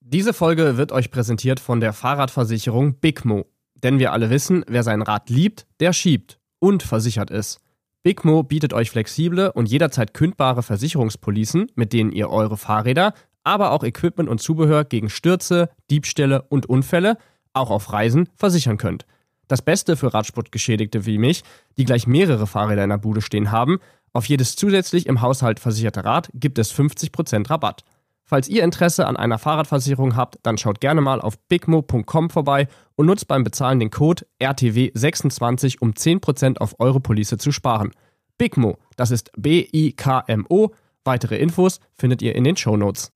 Diese Folge wird euch präsentiert von der Fahrradversicherung Bigmo. Denn wir alle wissen, wer sein Rad liebt, der schiebt und versichert ist. Bigmo bietet euch flexible und jederzeit kündbare Versicherungspolicen, mit denen ihr eure Fahrräder, aber auch Equipment und Zubehör gegen Stürze, Diebstähle und Unfälle, auch auf Reisen, versichern könnt. Das Beste für Radsportgeschädigte wie mich, die gleich mehrere Fahrräder in der Bude stehen haben: auf jedes zusätzlich im Haushalt versicherte Rad gibt es 50% Rabatt. Falls ihr Interesse an einer Fahrradversicherung habt, dann schaut gerne mal auf bigmo.com vorbei und nutzt beim Bezahlen den Code RTW26, um 10% auf eure Police zu sparen. Bigmo, das ist BIKMO. Weitere Infos findet ihr in den Shownotes.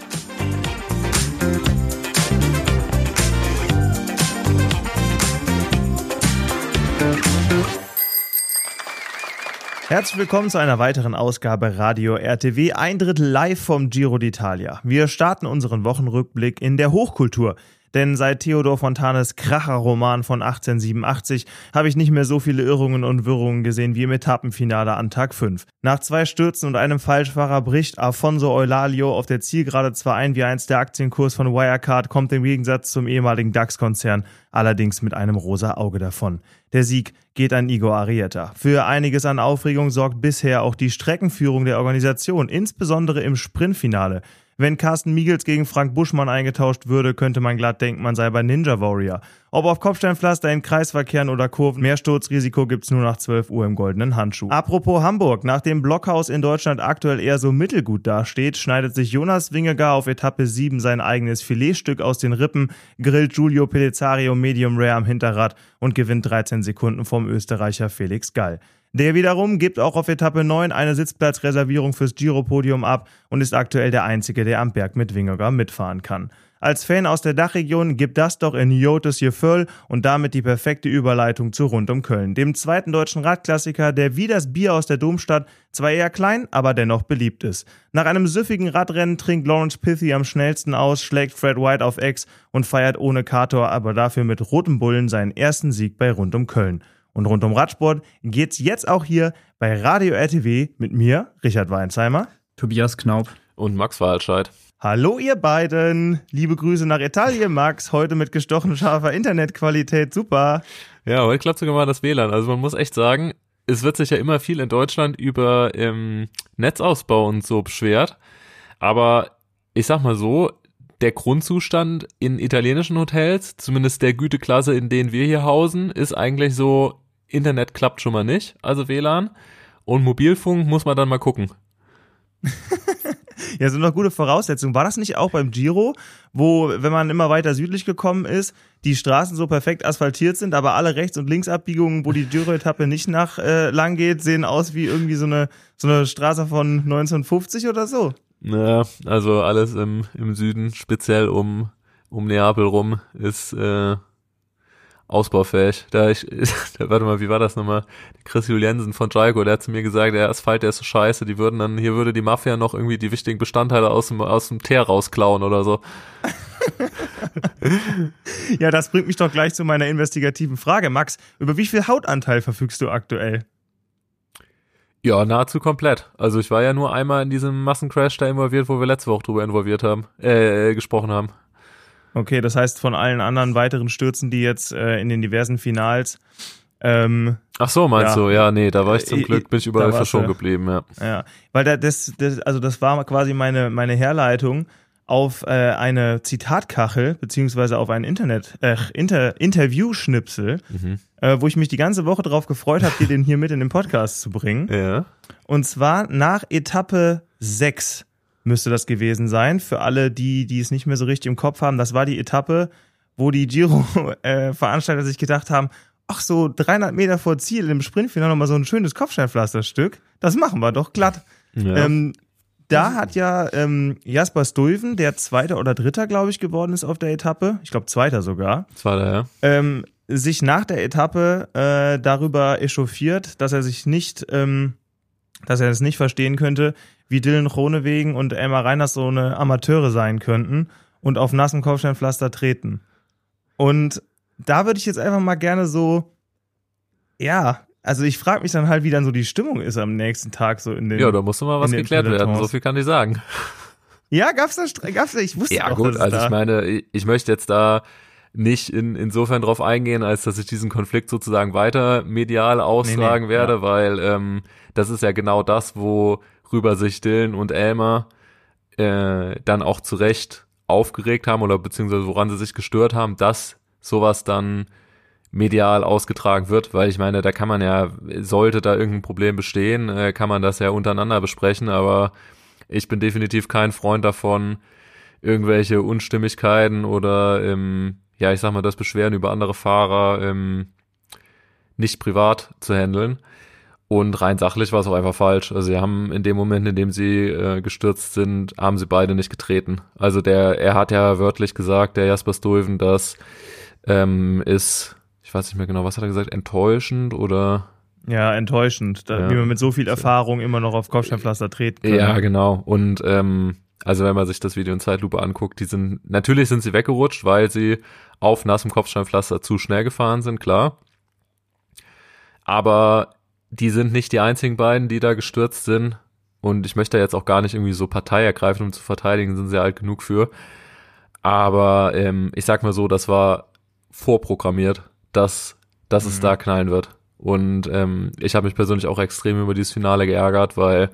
Herzlich willkommen zu einer weiteren Ausgabe Radio RTW, ein Drittel live vom Giro d'Italia. Wir starten unseren Wochenrückblick in der Hochkultur. Denn seit Theodor Fontanes Kracher-Roman von 1887 habe ich nicht mehr so viele Irrungen und Wirrungen gesehen wie im Etappenfinale an Tag 5. Nach 2 Stürzen und einem Falschfahrer bricht Afonso Eulalio auf der Zielgerade zwar ein wie einst der Aktienkurs von Wirecard, kommt im Gegensatz zum ehemaligen DAX-Konzern allerdings mit einem rosa Auge davon. Der Sieg geht an Igor Arrieta. Für einiges an Aufregung sorgt bisher auch die Streckenführung der Organisation, insbesondere im Sprintfinale. Wenn Carsten Miegels gegen Frank Buschmann eingetauscht würde, könnte man glatt denken, man sei bei Ninja Warrior. Ob auf Kopfsteinpflaster, in Kreisverkehren oder Kurven, mehr Sturzrisiko gibt's nur nach 12 Uhr im goldenen Handschuh. Apropos Hamburg, nachdem Blockhaus in Deutschland aktuell eher so mittelgut dasteht, schneidet sich Jonas Vingegaard auf Etappe 7 sein eigenes Filetstück aus den Rippen, grillt Giulio Pellizario Medium Rare am Hinterrad und gewinnt 13 Sekunden vom Österreicher Felix Gall. Der wiederum gibt auch auf Etappe 9 eine Sitzplatzreservierung fürs Giro-Podium ab und ist aktuell der Einzige, der am Berg mit Vingegaard mitfahren kann. Als Fan aus der Dachregion gibt das doch in Jotes Gefühl und damit die perfekte Überleitung zu Rund um Köln, dem zweiten deutschen Radklassiker, der wie das Bier aus der Domstadt zwar eher klein, aber dennoch beliebt ist. Nach einem süffigen Radrennen trinkt Lawrence Pithy am schnellsten aus, schlägt Fred White auf Ex und feiert ohne Kator, aber dafür mit rotem Bullen seinen ersten Sieg bei Rund um Köln. Und rund um Radsport geht's jetzt auch hier bei Radio RTW mit mir, Richard Weinsheimer, Tobias Knaub und Max Walscheid. Hallo ihr beiden, liebe Grüße nach Italien, Max, heute mit gestochen scharfer Internetqualität, super. Ja, heute klappt sogar mal das WLAN, also man muss echt sagen, es wird sich ja immer viel in Deutschland über Netzausbau und so beschwert, aber ich sag mal so, der Grundzustand in italienischen Hotels, zumindest der Güteklasse, in denen wir hier hausen, ist eigentlich so, Internet klappt schon mal nicht, also WLAN, und Mobilfunk muss man dann mal gucken. Ja, sind doch gute Voraussetzungen. War das nicht auch beim Giro, wo, wenn man immer weiter südlich gekommen ist, die Straßen so perfekt asphaltiert sind, aber alle Rechts- und Linksabbiegungen, wo die Giro-Etappe nicht lang geht, sehen aus wie irgendwie so eine Straße von 1950 oder so? Ja, also alles im Süden, speziell um Neapel rum, ist ausbaufähig. Warte mal, wie war das nochmal? Chris Juliensen von Jaiko, der hat zu mir gesagt, der Asphalt, der ist so scheiße, hier würde die Mafia noch irgendwie die wichtigen Bestandteile aus dem Teer rausklauen oder so. Ja, das bringt mich doch gleich zu meiner investigativen Frage. Max, über wie viel Hautanteil verfügst du aktuell? Ja, nahezu komplett. Also ich war ja nur einmal in diesem Massencrash da involviert, wo wir letzte Woche drüber gesprochen haben. Okay, das heißt von allen anderen weiteren Stürzen, die jetzt in den diversen Finals. Ach so, meinst du? Ja, nee, da war ich zum Glück, bin ich überall verschont geblieben, ja. Ja, weil das war quasi meine Herleitung auf eine Zitatkachel, beziehungsweise auf ein Interview-Schnipsel, wo ich mich die ganze Woche drauf gefreut habe, dir den hier mit in den Podcast zu bringen. Ja. Und zwar nach Etappe 6 müsste das gewesen sein. Für alle, die es nicht mehr so richtig im Kopf haben, das war die Etappe, wo die Giro-Veranstalter sich gedacht haben, ach so, 300 Meter vor Ziel im Sprintfinale nochmal so ein schönes Kopfsteinpflasterstück, das machen wir doch glatt. Ja. Da hat ja Jasper Stuyven, der Zweiter oder Dritter, glaube ich, geworden ist auf der Etappe, ich glaube Zweiter sogar, Zweiter, ja, sich nach der Etappe darüber echauffiert, dass er es nicht verstehen könnte, wie Dylan Groenewegen und Elmar Reiners so eine Amateure sein könnten und auf nassem Kopfsteinpflaster treten. Und da würde ich jetzt einfach mal gerne so, ja, also ich frage mich dann halt, wie dann so die Stimmung ist am nächsten Tag so in den. Ja, da muss mal was geklärt werden, so viel kann ich sagen. Ja, gab's da, ich wusste Ja doch, gut, dass es also da. ich meine, ich möchte jetzt da nicht insofern drauf eingehen, als dass ich diesen Konflikt sozusagen weiter medial austragen werde, ja. weil das ist ja genau das, worüber sich Dylan und Elmer dann auch zu Recht aufgeregt haben oder beziehungsweise woran sie sich gestört haben, dass sowas dann medial ausgetragen wird, weil ich meine, da kann man ja, sollte da irgendein Problem bestehen, kann man das ja untereinander besprechen, aber ich bin definitiv kein Freund davon, irgendwelche Unstimmigkeiten oder ja, ich sag mal, das Beschweren über andere Fahrer nicht privat zu handeln. Und rein sachlich war es auch einfach falsch. Also sie haben in dem Moment, in dem sie gestürzt sind, haben sie beide nicht getreten. Also er hat ja wörtlich gesagt, der Jasper Stuyven, das ist, ich weiß nicht mehr genau, was hat er gesagt, enttäuschend oder? Ja, enttäuschend, Ja. wie man mit so viel Erfahrung immer noch auf Kopfsteinpflaster treten kann. Ja, genau. Und also wenn man sich das Video in Zeitlupe anguckt, natürlich sind sie weggerutscht, weil sie auf nassem Kopfsteinpflaster zu schnell gefahren sind, klar. Aber die sind nicht die einzigen beiden, die da gestürzt sind. Und ich möchte jetzt auch gar nicht irgendwie so Partei ergreifen, um zu verteidigen, sind sie alt genug für. Aber ich sag mal so, das war vorprogrammiert, dass es da knallen wird. Und ich habe mich persönlich auch extrem über dieses Finale geärgert, weil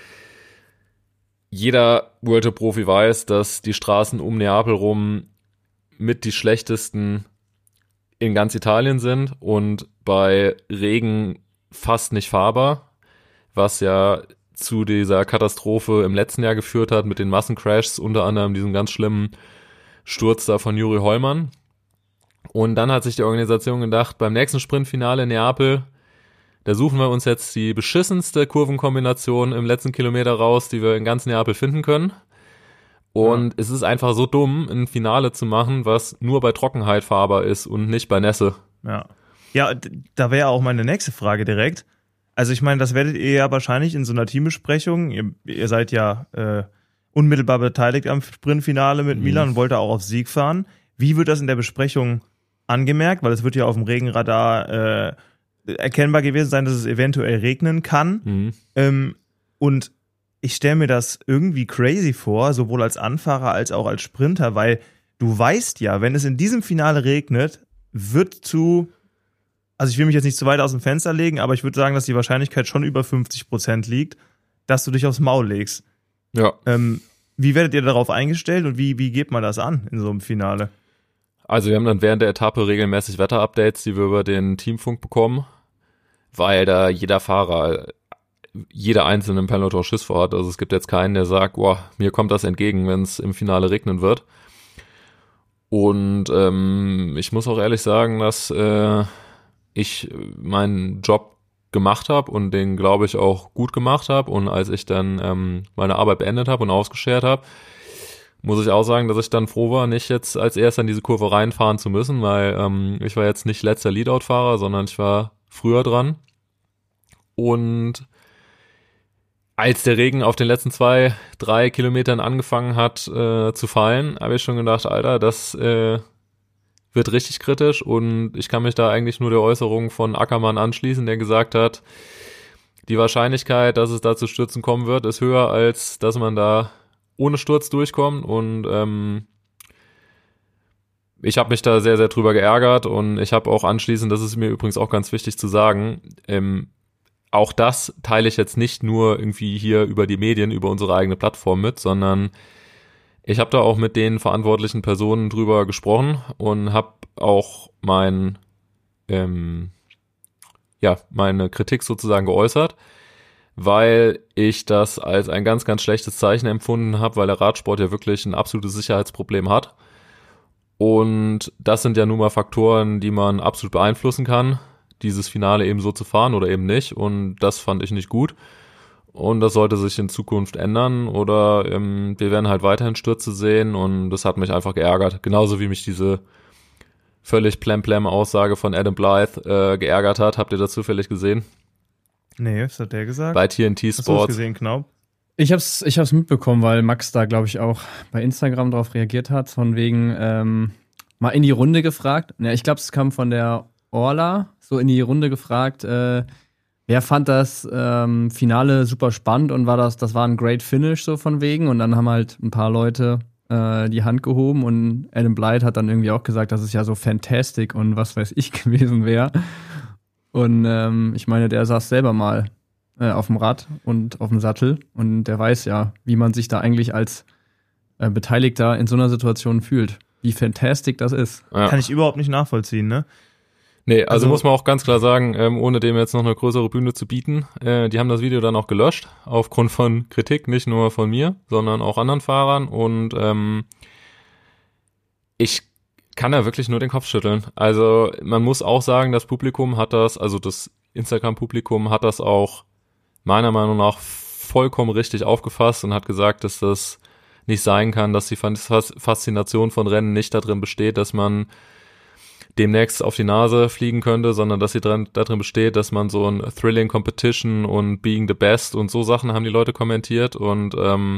jeder World Tour Profi weiß, dass die Straßen um Neapel rum mit die schlechtesten in ganz Italien sind und bei Regen fast nicht fahrbar, was ja zu dieser Katastrophe im letzten Jahr geführt hat mit den Massencrashs, unter anderem diesem ganz schlimmen Sturz da von Juri Hollmann. Und dann hat sich die Organisation gedacht, beim nächsten Sprintfinale in Neapel, da suchen wir uns jetzt die beschissenste Kurvenkombination im letzten Kilometer raus, die wir in ganz Neapel finden können. Und es ist einfach so dumm, ein Finale zu machen, was nur bei Trockenheit fahrbar ist und nicht bei Nässe. Ja, da wäre auch meine nächste Frage direkt. Also ich meine, das werdet ihr ja wahrscheinlich in so einer Teambesprechung, ihr seid ja unmittelbar beteiligt am Sprintfinale mit Milan und wollt da auch auf Sieg fahren. Wie wird das in der Besprechung angemerkt? Weil es wird ja auf dem Regenradar erkennbar gewesen sein, dass es eventuell regnen kann. Und ich stelle mir das irgendwie crazy vor, sowohl als Anfahrer als auch als Sprinter, weil du weißt ja, wenn es in diesem Finale regnet, also ich will mich jetzt nicht zu weit aus dem Fenster legen, aber ich würde sagen, dass die Wahrscheinlichkeit schon über 50% liegt, dass du dich aufs Maul legst. Ja. Wie werdet ihr darauf eingestellt und wie geht man das an in so einem Finale? Also wir haben dann während der Etappe regelmäßig Wetterupdates, die wir über den Teamfunk bekommen, weil da jeder Fahrer, jeder einzelne im Peloton Schiss vor hat. Also es gibt jetzt keinen, der sagt, boah, mir kommt das entgegen, wenn es im Finale regnen wird. Und ich muss auch ehrlich sagen, dass ich meinen Job gemacht habe und den, glaube ich, auch gut gemacht habe. Und als ich dann meine Arbeit beendet habe und ausgeschert habe, muss ich auch sagen, dass ich dann froh war, nicht jetzt als erster in diese Kurve reinfahren zu müssen, weil ich war jetzt nicht letzter Leadout-Fahrer, sondern ich war früher dran. Und als der Regen auf den letzten 2-3 Kilometern angefangen hat zu fallen, habe ich schon gedacht, Alter, das wird richtig kritisch. Und ich kann mich da eigentlich nur der Äußerung von Ackermann anschließen, der gesagt hat, die Wahrscheinlichkeit, dass es da zu Stürzen kommen wird, ist höher, als dass man da ohne Sturz durchkommt. Und ich habe mich da sehr, sehr drüber geärgert. Und ich habe auch anschließend, das ist mir übrigens auch ganz wichtig zu sagen, auch das teile ich jetzt nicht nur irgendwie hier über die Medien, über unsere eigene Plattform mit, sondern ich habe da auch mit den verantwortlichen Personen drüber gesprochen und habe auch meine Kritik sozusagen geäußert, weil ich das als ein ganz, ganz schlechtes Zeichen empfunden habe, weil der Radsport ja wirklich ein absolutes Sicherheitsproblem hat. Und das sind ja nun mal Faktoren, die man absolut beeinflussen kann, dieses Finale eben so zu fahren oder eben nicht. Und das fand ich nicht gut. Und das sollte sich in Zukunft ändern oder wir werden halt weiterhin Stürze sehen und das hat mich einfach geärgert. Genauso wie mich diese völlig Plem-Plem-Aussage von Adam Blythe geärgert hat. Habt ihr das zufällig gesehen? Nee, was hat der gesagt? Bei TNT Sports. Hast du das gesehen, Knaub? Ich hab's mitbekommen, weil Max da, glaube ich, auch bei Instagram drauf reagiert hat, von wegen mal in die Runde gefragt. Ja, ich glaube, es kam von der Orla, so in die Runde gefragt, Wer fand das Finale super spannend und das war ein great Finish so von wegen, und dann haben halt ein paar Leute die Hand gehoben und Adam Blythe hat dann irgendwie auch gesagt, dass es ja so fantastic und was weiß ich gewesen wäre. Und ich meine, der saß selber mal auf dem Rad und auf dem Sattel und der weiß ja, wie man sich da eigentlich als Beteiligter in so einer Situation fühlt. Wie fantastic das ist. Ja. Kann ich überhaupt nicht nachvollziehen, ne? Nee, also muss man auch ganz klar sagen, ohne dem jetzt noch eine größere Bühne zu bieten, die haben das Video dann auch gelöscht, aufgrund von Kritik, nicht nur von mir, sondern auch anderen Fahrern, und ich kann da wirklich nur den Kopf schütteln. Also man muss auch sagen, das Publikum hat das, also das Instagram-Publikum hat das auch meiner Meinung nach vollkommen richtig aufgefasst und hat gesagt, dass das nicht sein kann, dass die Faszination von Rennen nicht darin besteht, dass man demnächst auf die Nase fliegen könnte, sondern dass sie darin besteht, dass man so ein Thrilling Competition und Being the Best und so Sachen haben die Leute kommentiert, und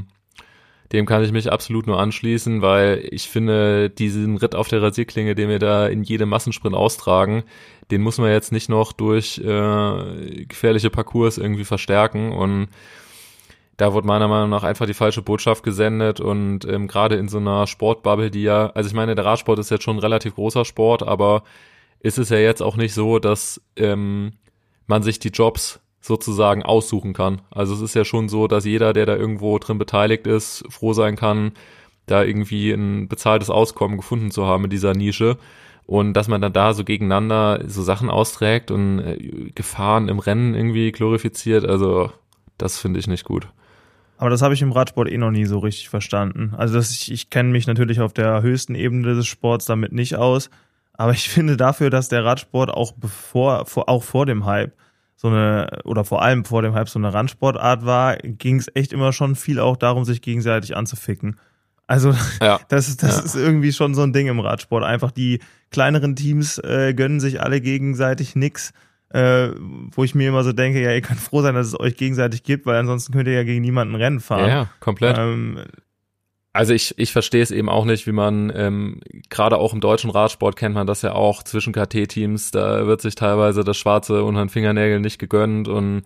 dem kann ich mich absolut nur anschließen, weil ich finde, diesen Ritt auf der Rasierklinge, den wir da in jedem Massensprint austragen, den muss man jetzt nicht noch durch gefährliche Parcours irgendwie verstärken, und da wurde meiner Meinung nach einfach die falsche Botschaft gesendet, und gerade in so einer Sportbubble, die ja, also ich meine, der Radsport ist jetzt schon ein relativ großer Sport, aber ist es ja jetzt auch nicht so, dass man sich die Jobs sozusagen aussuchen kann. Also es ist ja schon so, dass jeder, der da irgendwo drin beteiligt ist, froh sein kann, da irgendwie ein bezahltes Auskommen gefunden zu haben in dieser Nische, und dass man dann da so gegeneinander so Sachen austrägt und Gefahren im Rennen irgendwie glorifiziert, also das finde ich nicht gut. Aber das habe ich im Radsport noch nie so richtig verstanden. Also ich kenne mich natürlich auf der höchsten Ebene des Sports damit nicht aus, aber ich finde dafür, dass der Radsport auch vor dem Hype vor allem vor dem Hype so eine Randsportart war, ging es echt immer schon viel auch darum, sich gegenseitig anzuficken. Also ja. Das ist irgendwie schon so ein Ding im Radsport. Einfach die kleineren Teams gönnen sich alle gegenseitig nix. Wo ich mir immer so denke, ja, ihr könnt froh sein, dass es euch gegenseitig gibt, weil ansonsten könnt ihr ja gegen niemanden Rennen fahren. Ja, komplett. Also ich verstehe es eben auch nicht, wie man, gerade auch im deutschen Radsport kennt man das ja auch, zwischen KT-Teams, da wird sich teilweise das Schwarze unter den Fingernägeln nicht gegönnt, und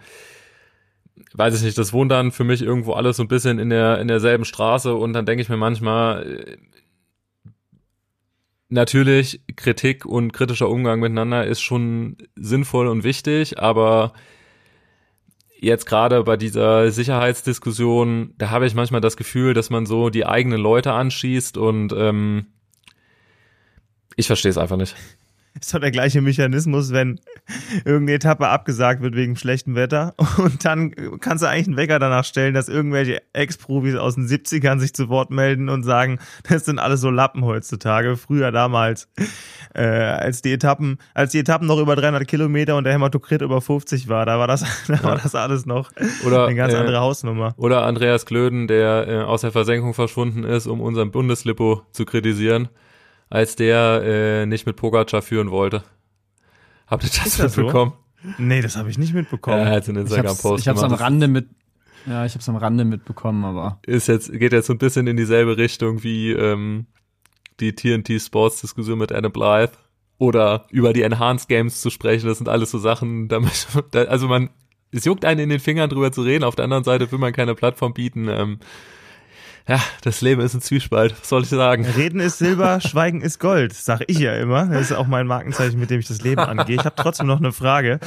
weiß ich nicht, das wohnt dann für mich irgendwo alles so ein bisschen in derselben Straße, und dann denke ich mir manchmal, natürlich, Kritik und kritischer Umgang miteinander ist schon sinnvoll und wichtig, aber jetzt gerade bei dieser Sicherheitsdiskussion, da habe ich manchmal das Gefühl, dass man so die eigenen Leute anschießt, und ich verstehe es einfach nicht. Ist doch der gleiche Mechanismus, wenn irgendeine Etappe abgesagt wird wegen schlechtem Wetter, und dann kannst du eigentlich einen Wecker danach stellen, dass irgendwelche Ex-Profis aus den 70ern sich zu Wort melden und sagen, das sind alles so Lappen heutzutage. Früher damals, als die Etappen noch über 300 Kilometer und der Hämatokrit über 50 war, da war das alles noch eine ganz andere Hausnummer. Oder Andreas Klöden, der aus der Versenkung verschwunden ist, um unseren Bundeslippo zu kritisieren, als der nicht mit Pogacar führen wollte. Habt ihr das mitbekommen? So? Nee, das habe ich nicht mitbekommen. Ja, einen Instagram-Post ich hab's am Rande mitbekommen, aber geht jetzt so ein bisschen in dieselbe Richtung wie die TNT-Sports-Diskussion mit Adam Blythe, oder über die Enhanced Games zu sprechen. Das sind alles so Sachen, es juckt einen in den Fingern drüber zu reden, auf der anderen Seite will man keine Plattform bieten. Ja, das Leben ist ein Zwiespalt, was soll ich sagen? Reden ist Silber, Schweigen ist Gold, sag ich ja immer. Das ist auch mein Markenzeichen, mit dem ich das Leben angehe. Ich habe trotzdem noch eine Frage.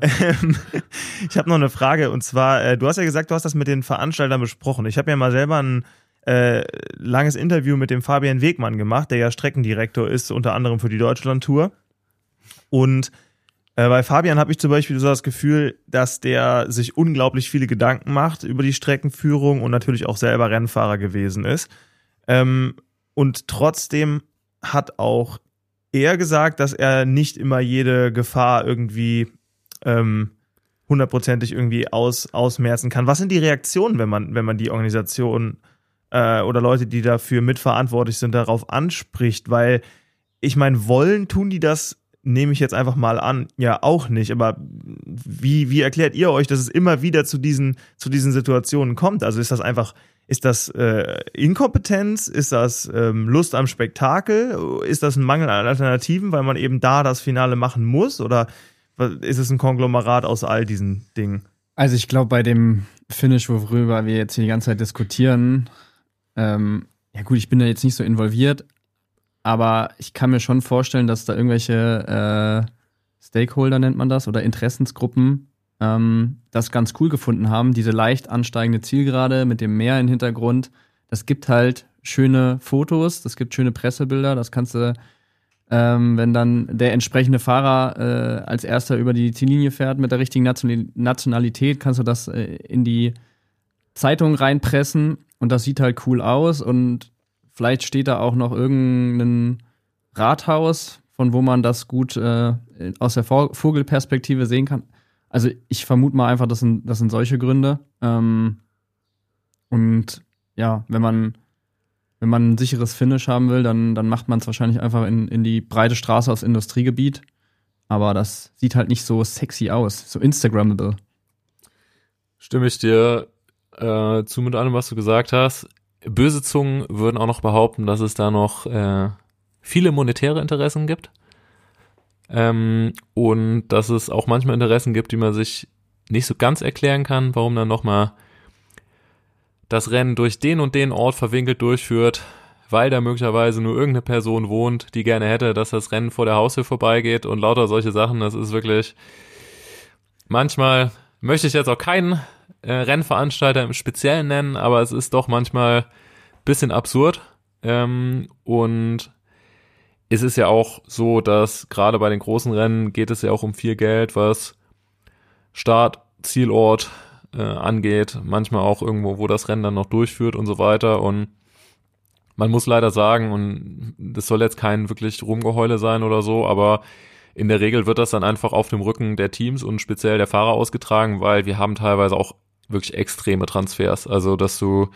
Und zwar, du hast ja gesagt, du hast das mit den Veranstaltern besprochen. Ich habe ja mal selber ein langes Interview mit dem Fabian Wegmann gemacht, der ja Streckendirektor ist, unter anderem für die Deutschland-Tour. Und bei Fabian habe ich zum Beispiel so das Gefühl, dass der sich unglaublich viele Gedanken macht über die Streckenführung und natürlich auch selber Rennfahrer gewesen ist. Und trotzdem hat auch er gesagt, dass er nicht immer jede Gefahr irgendwie hundertprozentig irgendwie ausmerzen kann. Was sind die Reaktionen, wenn man die Organisation oder Leute, die dafür mitverantwortlich sind, darauf anspricht? Weil ich meine, tun die das, nehme ich jetzt einfach mal an, ja auch nicht, aber wie erklärt ihr euch, dass es immer wieder zu diesen Situationen kommt? Also ist das Inkompetenz? Ist das Lust am Spektakel? Ist das ein Mangel an Alternativen, weil man eben da das Finale machen muss? Oder ist es ein Konglomerat aus all diesen Dingen? Also ich glaube, bei dem Finish, worüber wir jetzt hier die ganze Zeit diskutieren, ja gut, ich bin da jetzt nicht so involviert, aber ich kann mir schon vorstellen, dass da irgendwelche Stakeholder, nennt man das, oder Interessensgruppen das ganz cool gefunden haben, diese leicht ansteigende Zielgerade mit dem Meer im Hintergrund. Das gibt halt schöne Fotos, das gibt schöne Pressebilder, das kannst du, wenn dann der entsprechende Fahrer als erster über die Ziellinie fährt mit der richtigen Nationalität, kannst du das in die Zeitung reinpressen und das sieht halt cool aus und vielleicht steht da auch noch irgendein Rathaus, von wo man das gut aus der Vogelperspektive sehen kann. Also ich vermute mal einfach, das sind solche Gründe. Und ja, wenn man ein sicheres Finish haben will, dann macht man es wahrscheinlich einfach in die breite Straße aus Industriegebiet. Aber das sieht halt nicht so sexy aus, so Instagrammable. Stimme ich dir zu mit allem, was du gesagt hast. Böse Zungen würden auch noch behaupten, dass es da noch viele monetäre Interessen gibt. Und dass es auch manchmal Interessen gibt, die man sich nicht so ganz erklären kann, warum dann nochmal das Rennen durch den und den Ort verwinkelt durchführt, weil da möglicherweise nur irgendeine Person wohnt, die gerne hätte, dass das Rennen vor der Haustür vorbeigeht und lauter solche Sachen. Das ist wirklich, manchmal möchte ich jetzt auch keinen Rennveranstalter im Speziellen nennen, aber es ist doch manchmal ein bisschen absurd. Und es ist ja auch so, dass gerade bei den großen Rennen geht es ja auch um viel Geld, was Start, Zielort angeht, manchmal auch irgendwo, wo das Rennen dann noch durchführt und so weiter. Und man muss leider sagen, und das soll jetzt kein wirklich Rumgeheule sein oder so, aber in der Regel wird das dann einfach auf dem Rücken der Teams und speziell der Fahrer ausgetragen, weil wir haben teilweise auch wirklich extreme Transfers. Also, dass du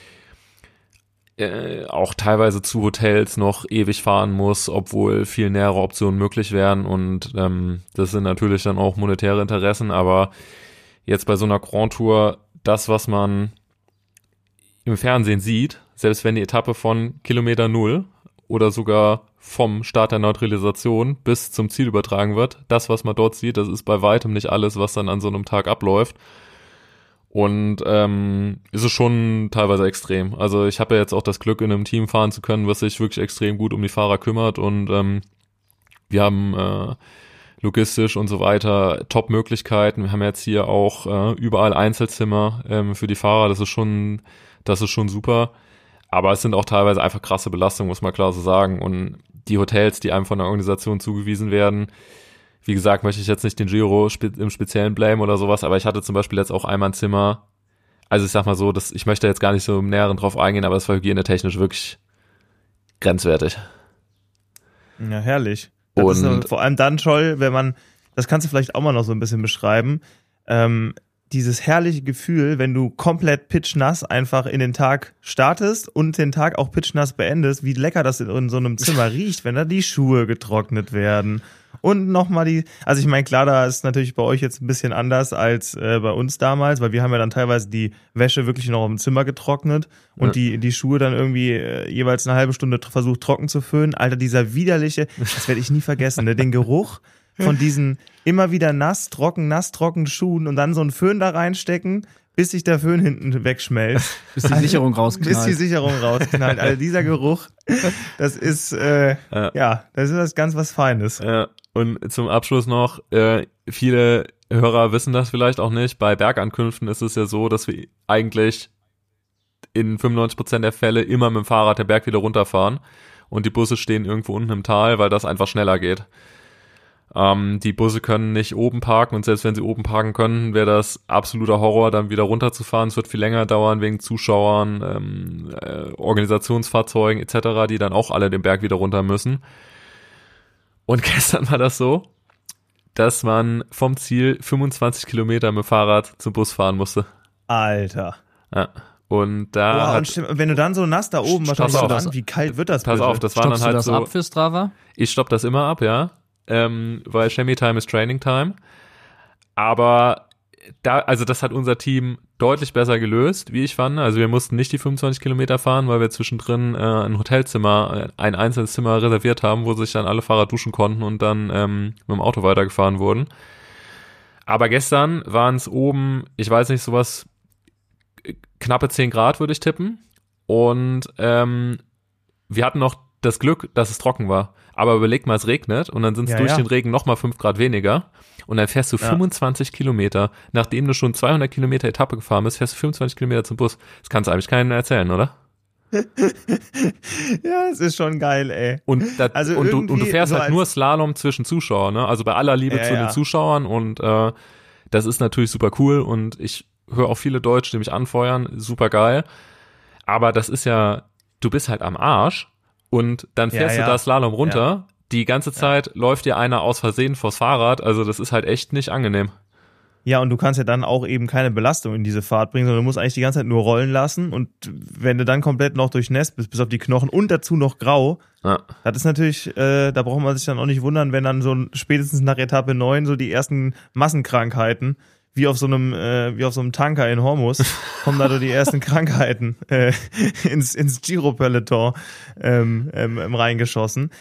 auch teilweise zu Hotels noch ewig fahren muss, obwohl viel nähere Optionen möglich wären und das sind natürlich dann auch monetäre Interessen, aber jetzt bei so einer Grand Tour, das, was man im Fernsehen sieht, selbst wenn die Etappe von Kilometer 0 oder sogar vom Start der Neutralisation bis zum Ziel übertragen wird, das, was man dort sieht, das ist bei weitem nicht alles, was dann an so einem Tag abläuft. Und ist es schon teilweise extrem. Also ich habe ja jetzt auch das Glück, in einem Team fahren zu können, was sich wirklich extrem gut um die Fahrer kümmert und wir haben logistisch und so weiter Top-Möglichkeiten. Wir haben jetzt hier auch überall Einzelzimmer für die Fahrer. Das ist schon super. Aber es sind auch teilweise einfach krasse Belastungen, muss man klar so sagen. Und die Hotels, die einem von der Organisation zugewiesen werden, wie gesagt, möchte ich jetzt nicht den Giro im Speziellen blamen oder sowas, aber ich hatte zum Beispiel jetzt auch einmal ein Zimmer, also ich sag mal so, ich möchte jetzt gar nicht so im Näheren drauf eingehen, aber es war hygienetechnisch wirklich grenzwertig. Ja, herrlich. Das ist vor allem dann toll, wenn man, das kannst du vielleicht auch mal noch so ein bisschen beschreiben, dieses herrliche Gefühl, wenn du komplett pitchnass einfach in den Tag startest und den Tag auch pitchnass beendest, wie lecker das in so einem Zimmer riecht, wenn da die Schuhe getrocknet werden. Und nochmal also ich meine, klar, da ist natürlich bei euch jetzt ein bisschen anders als bei uns damals, weil wir haben ja dann teilweise die Wäsche wirklich noch im Zimmer getrocknet und die Schuhe dann irgendwie jeweils eine halbe Stunde versucht trocken zu föhnen. Alter, dieser widerliche, das werde ich nie vergessen, ne? Den Geruch von diesen immer wieder nass, trocken Schuhen und dann so einen Föhn da reinstecken, bis sich der Föhn hinten wegschmelzt. Bis die Sicherung rausknallt. Also dieser Geruch, das ist, das ist was Feines. Ja. Und zum Abschluss noch, viele Hörer wissen das vielleicht auch nicht, bei Bergankünften ist es ja so, dass wir eigentlich in 95% der Fälle immer mit dem Fahrrad den Berg wieder runterfahren und die Busse stehen irgendwo unten im Tal, weil das einfach schneller geht. Die Busse können nicht oben parken und selbst wenn sie oben parken können, wäre das absoluter Horror, dann wieder runterzufahren. Es wird viel länger dauern wegen Zuschauern, Organisationsfahrzeugen etc., die dann auch alle den Berg wieder runter müssen. Und gestern war das so, dass man vom Ziel 25 Kilometer mit dem Fahrrad zum Bus fahren musste. Alter. Ja. Und da und wenn du dann so nass da oben wahrscheinlich wie kalt wird das bitte? Pass auf, das war dann halt das so. Ab für Strava? Ich stopp das immer ab, ja. Weil Chamois Time ist Training Time. Aber also das hat unser Team deutlich besser gelöst, wie ich fand. Also wir mussten nicht die 25 Kilometer fahren, weil wir zwischendrin ein Hotelzimmer, ein einzelnes Zimmer reserviert haben, wo sich dann alle Fahrer duschen konnten und dann mit dem Auto weitergefahren wurden. Aber gestern waren es oben, ich weiß nicht, sowas knappe 10 Grad, würde ich tippen. Und wir hatten noch das Glück, dass es trocken war. Aber überleg mal, es regnet und dann sind es durch den Regen nochmal 5 Grad weniger. Und dann fährst du 25 Kilometer, nachdem du schon 200 Kilometer Etappe gefahren bist, fährst du 25 Kilometer zum Bus. Das kannst du eigentlich keinem erzählen, oder? Ja, es ist schon geil, ey. Und du fährst so halt nur Slalom zwischen Zuschauern, ne? Also bei aller Liebe zu den Zuschauern und das ist natürlich super cool und ich höre auch viele Deutsche, die mich anfeuern, super geil. Aber das ist ja, du bist halt am Arsch und dann fährst du da Slalom runter. Ja. Die ganze Zeit läuft dir einer aus Versehen vors Fahrrad, also das ist halt echt nicht angenehm. Ja, und du kannst ja dann auch eben keine Belastung in diese Fahrt bringen, sondern du musst eigentlich die ganze Zeit nur rollen lassen und wenn du dann komplett noch durchnässt bist, bis auf die Knochen und dazu noch grau, das ist natürlich, da braucht man sich dann auch nicht wundern, wenn dann so spätestens nach Etappe 9 so die ersten Massenkrankheiten, wie auf so einem Tanker in Hormuz, kommen da die ersten Krankheiten ins Giro-Peloton reingeschossen.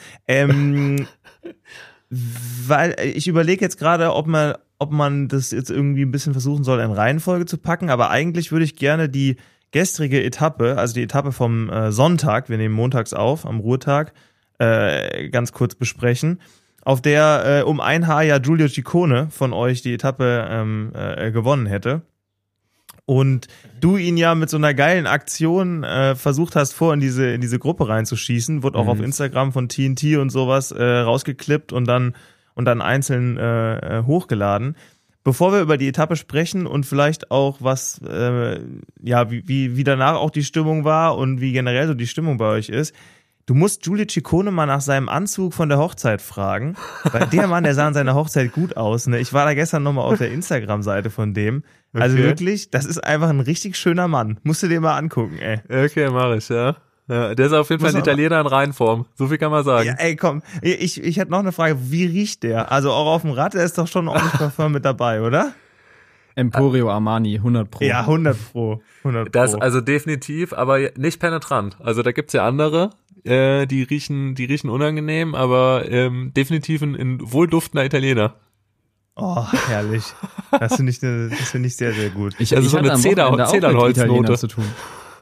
Weil ich überlege jetzt gerade, ob man das jetzt irgendwie ein bisschen versuchen soll, in Reihenfolge zu packen, aber eigentlich würde ich gerne die gestrige Etappe, also die Etappe vom Sonntag, wir nehmen montags auf, am Ruhetag, ganz kurz besprechen, auf der um ein Haar ja Giulio Ciccone von euch die Etappe gewonnen hätte. Und du ihn ja mit so einer geilen Aktion versucht hast, in diese Gruppe reinzuschießen, wurde auch auf Instagram von TNT und sowas rausgeklippt und dann einzeln hochgeladen. Bevor wir über die Etappe sprechen und vielleicht auch was, wie danach auch die Stimmung war und wie generell so die Stimmung bei euch ist, du musst Giulio Ciccone mal nach seinem Anzug von der Hochzeit fragen, weil der Mann, der sah an seiner Hochzeit gut aus. Ne? Ich war da gestern nochmal auf der Instagram-Seite von dem. Also wirklich, das ist einfach ein richtig schöner Mann. Musst du dir mal angucken, ey. Okay, mach ich, ja. Ja, der ist auf jeden Fall ein Italiener in Reinform. So viel kann man sagen. Ja, ey, komm. Ich hätte noch eine Frage. Wie riecht der? Also auch auf dem Rad, der ist doch schon ordentlich Parfum mit dabei, oder? Emporio Armani, 100 Pro. Ja, 100 Pro. Das also definitiv, aber nicht penetrant. Also da gibt's ja andere, die riechen unangenehm, aber definitiv ein wohlduftender Italiener. Oh, herrlich. Das finde ich sehr, sehr gut. Ich so eine Zedernholznote zu tun.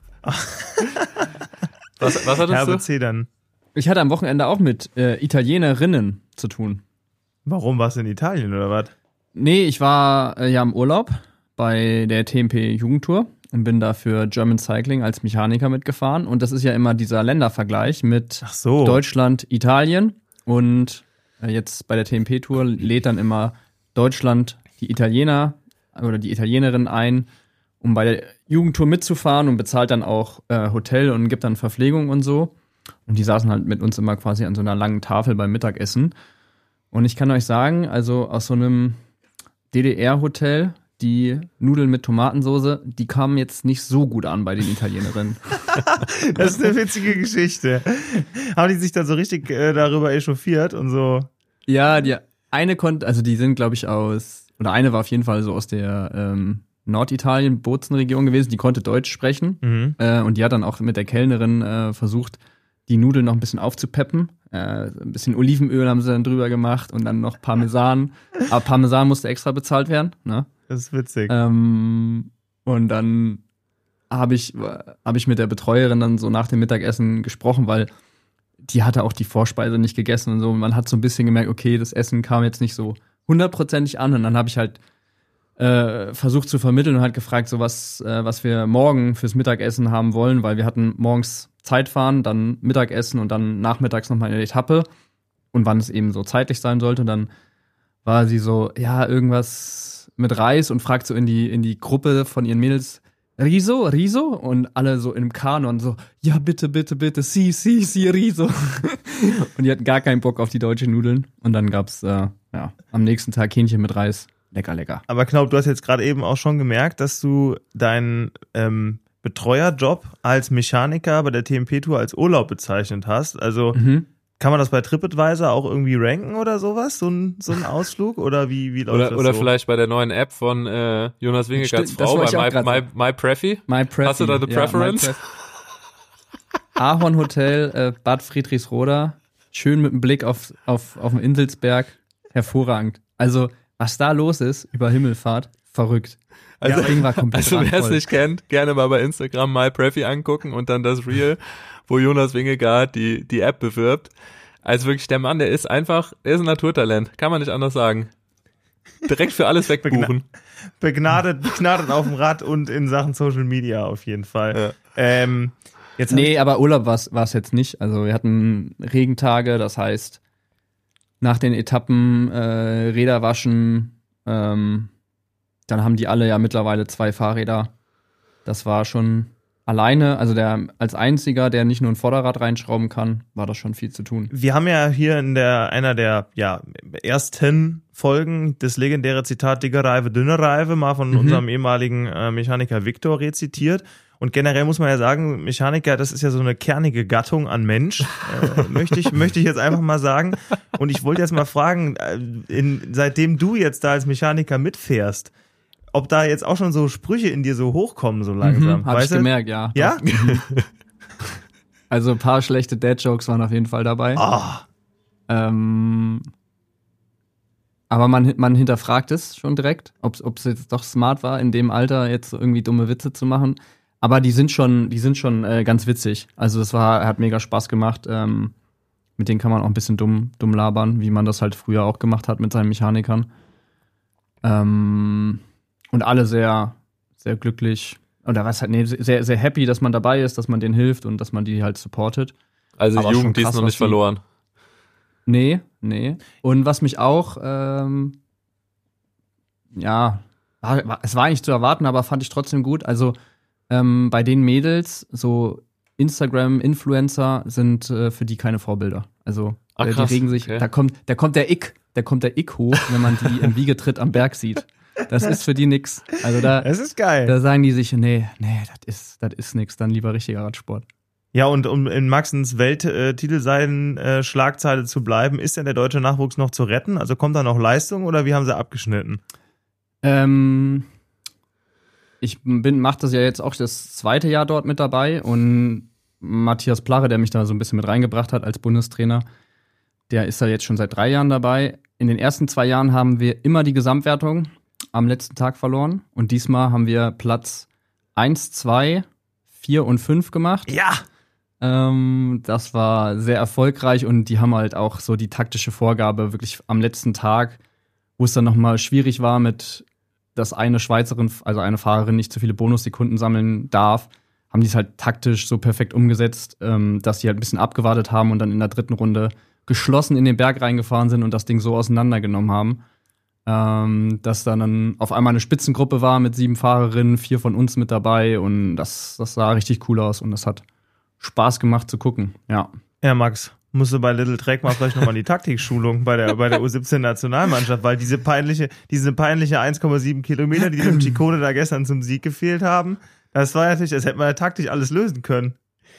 Was hattest Herbe du? Zedern. Ich hatte am Wochenende auch mit Italienerinnen zu tun. Warum warst du in Italien oder was? Nee, ich war im Urlaub bei der TMP Jugendtour und bin da für German Cycling als Mechaniker mitgefahren. Und das ist ja immer dieser Ländervergleich mit Deutschland, Italien. Und jetzt bei der TMP-Tour lädt dann immer Deutschland die Italiener oder die Italienerin ein, um bei der Jugendtour mitzufahren und bezahlt dann auch Hotel und gibt dann Verpflegung und so. Und die saßen halt mit uns immer quasi an so einer langen Tafel beim Mittagessen. Und ich kann euch sagen, also aus so einem DDR-Hotel, die Nudeln mit Tomatensoße, die kamen jetzt nicht so gut an bei den Italienerinnen. Das ist eine witzige Geschichte. Haben die sich dann so richtig darüber echauffiert und so? Ja, die eine die sind, glaube ich, eine war auf jeden Fall so aus der Norditalien, Bozen-Region gewesen, die konnte Deutsch sprechen. Und die hat dann auch mit der Kellnerin versucht, die Nudeln noch ein bisschen aufzupeppen. Ein bisschen Olivenöl haben sie dann drüber gemacht und dann noch Parmesan. Aber Parmesan musste extra bezahlt werden. Ne? Das ist witzig. Und dann habe ich mit der Betreuerin dann so nach dem Mittagessen gesprochen, weil die hatte auch die Vorspeise nicht gegessen und so. Und man hat so ein bisschen gemerkt, okay, das Essen kam jetzt nicht so 100% an. Und dann habe ich halt versucht zu vermitteln und halt gefragt, so was wir morgen fürs Mittagessen haben wollen, weil wir hatten morgens Zeitfahren, dann Mittagessen und dann nachmittags nochmal eine Etappe und wann es eben so zeitlich sein sollte. Und dann war sie so, ja, irgendwas mit Reis und fragt so in die Gruppe von ihren Mädels, Riso? Und alle so im Kanon so, ja, bitte, si, Riso. Und die hatten gar keinen Bock auf die deutschen Nudeln. Und dann gab's am nächsten Tag Hähnchen mit Reis. Lecker. Aber Knaup, du hast jetzt gerade eben auch schon gemerkt, dass du deinen Betreuerjob als Mechaniker bei der TMP-Tour als Urlaub bezeichnet hast. Also Kann man das bei TripAdvisor auch irgendwie ranken oder sowas? So ein Ausflug? Oder wie läuft das Oder so? vielleicht bei der neuen App von Jonas Wingegaards Stimmt, das Frau, wollte ich auch bei My Preffy. My Preffy. Hast du da eine Preference? Ahorn Hotel, Bad Friedrichsroda, schön mit einem Blick auf den Inselsberg, hervorragend. Also, was da los ist über Himmelfahrt, verrückt. Also, das Ding war komplett wer es randvoll. nicht kennt, gerne mal bei Instagram My Preffy angucken und dann das Reel, wo Jonas Wingegaard die App bewirbt. Also wirklich, der Mann, der ist ein Naturtalent, kann man nicht anders sagen. Direkt für alles wegbuchen. Begnadet auf dem Rad und in Sachen Social Media auf jeden Fall. Ja. Aber Urlaub war es jetzt nicht. Also wir hatten Regentage, das heißt, nach den Etappen Räder waschen, dann haben die alle ja mittlerweile 2 Fahrräder. Das war schon alleine, also als einziger, der nicht nur ein Vorderrad reinschrauben kann, war das schon viel zu tun. Wir haben ja hier in einer der ersten Folgen das legendäre Zitat dicke Reife, dünne Reife mal von unserem ehemaligen Mechaniker Viktor rezitiert. Und generell muss man ja sagen, Mechaniker, das ist ja so eine kernige Gattung an Mensch, möchte ich jetzt einfach mal sagen. Und ich wollte jetzt mal fragen, seitdem du jetzt da als Mechaniker mitfährst, ob da jetzt auch schon so Sprüche in dir so hochkommen so langsam. Hab ich gemerkt, ja. Ja? Also ein paar schlechte Dad-Jokes waren auf jeden Fall dabei. Oh. Aber man hinterfragt es schon direkt, ob es jetzt doch smart war, in dem Alter jetzt irgendwie dumme Witze zu machen. Aber die sind schon ganz witzig. Also hat mega Spaß gemacht. Mit denen kann man auch ein bisschen dumm labern, wie man das halt früher auch gemacht hat mit seinen Mechanikern. Und alle sehr, sehr glücklich. Oder sehr, sehr happy, dass man dabei ist, dass man denen hilft und dass man die halt supportet. Also Aber die schon Jugend, die ist krass, noch was nicht verloren. Nee. Und was mich auch, es war eigentlich zu erwarten, aber fand ich trotzdem gut. Also bei den Mädels, so Instagram-Influencer sind für die keine Vorbilder. Also die krass, regen sich, okay. da kommt der Ick hoch, wenn man die im Wiegetritt am Berg sieht. Das ist für die nix. Also Es ist geil. da sagen die sich, nee, das ist nix, dann lieber richtiger Radsport. Ja, und um in Maxens Welttitelseiten-Schlagzeile zu bleiben, ist denn der deutsche Nachwuchs noch zu retten? Also kommt da noch Leistung oder wie haben sie abgeschnitten? Ich mache das ja jetzt auch das 2. Jahr dort mit dabei und Matthias Plare, der mich da so ein bisschen mit reingebracht hat als Bundestrainer, der ist da jetzt schon seit 3 Jahren dabei. In den ersten 2 Jahren haben wir immer die Gesamtwertung am letzten Tag verloren und diesmal haben wir Platz 1, 2, 4 und 5 gemacht. Ja! Das war sehr erfolgreich und die haben halt auch so die taktische Vorgabe wirklich am letzten Tag, wo es dann nochmal schwierig war dass eine Schweizerin, also eine Fahrerin nicht zu viele Bonussekunden sammeln darf, haben die es halt taktisch so perfekt umgesetzt, dass die halt ein bisschen abgewartet haben und dann in der 3. Runde geschlossen in den Berg reingefahren sind und das Ding so auseinandergenommen haben, dass dann auf einmal eine Spitzengruppe war mit 7 Fahrerinnen, 4 von uns mit dabei und das sah richtig cool aus und das hat Spaß gemacht zu gucken, ja. Ja, Max, musst du bei Little Trek mal vielleicht nochmal die Taktikschulung bei der U17-Nationalmannschaft, weil diese peinliche 1,7 Kilometer, die dem Ciccone da gestern zum Sieg gefehlt haben, das war natürlich, das hätte man ja taktisch alles lösen können.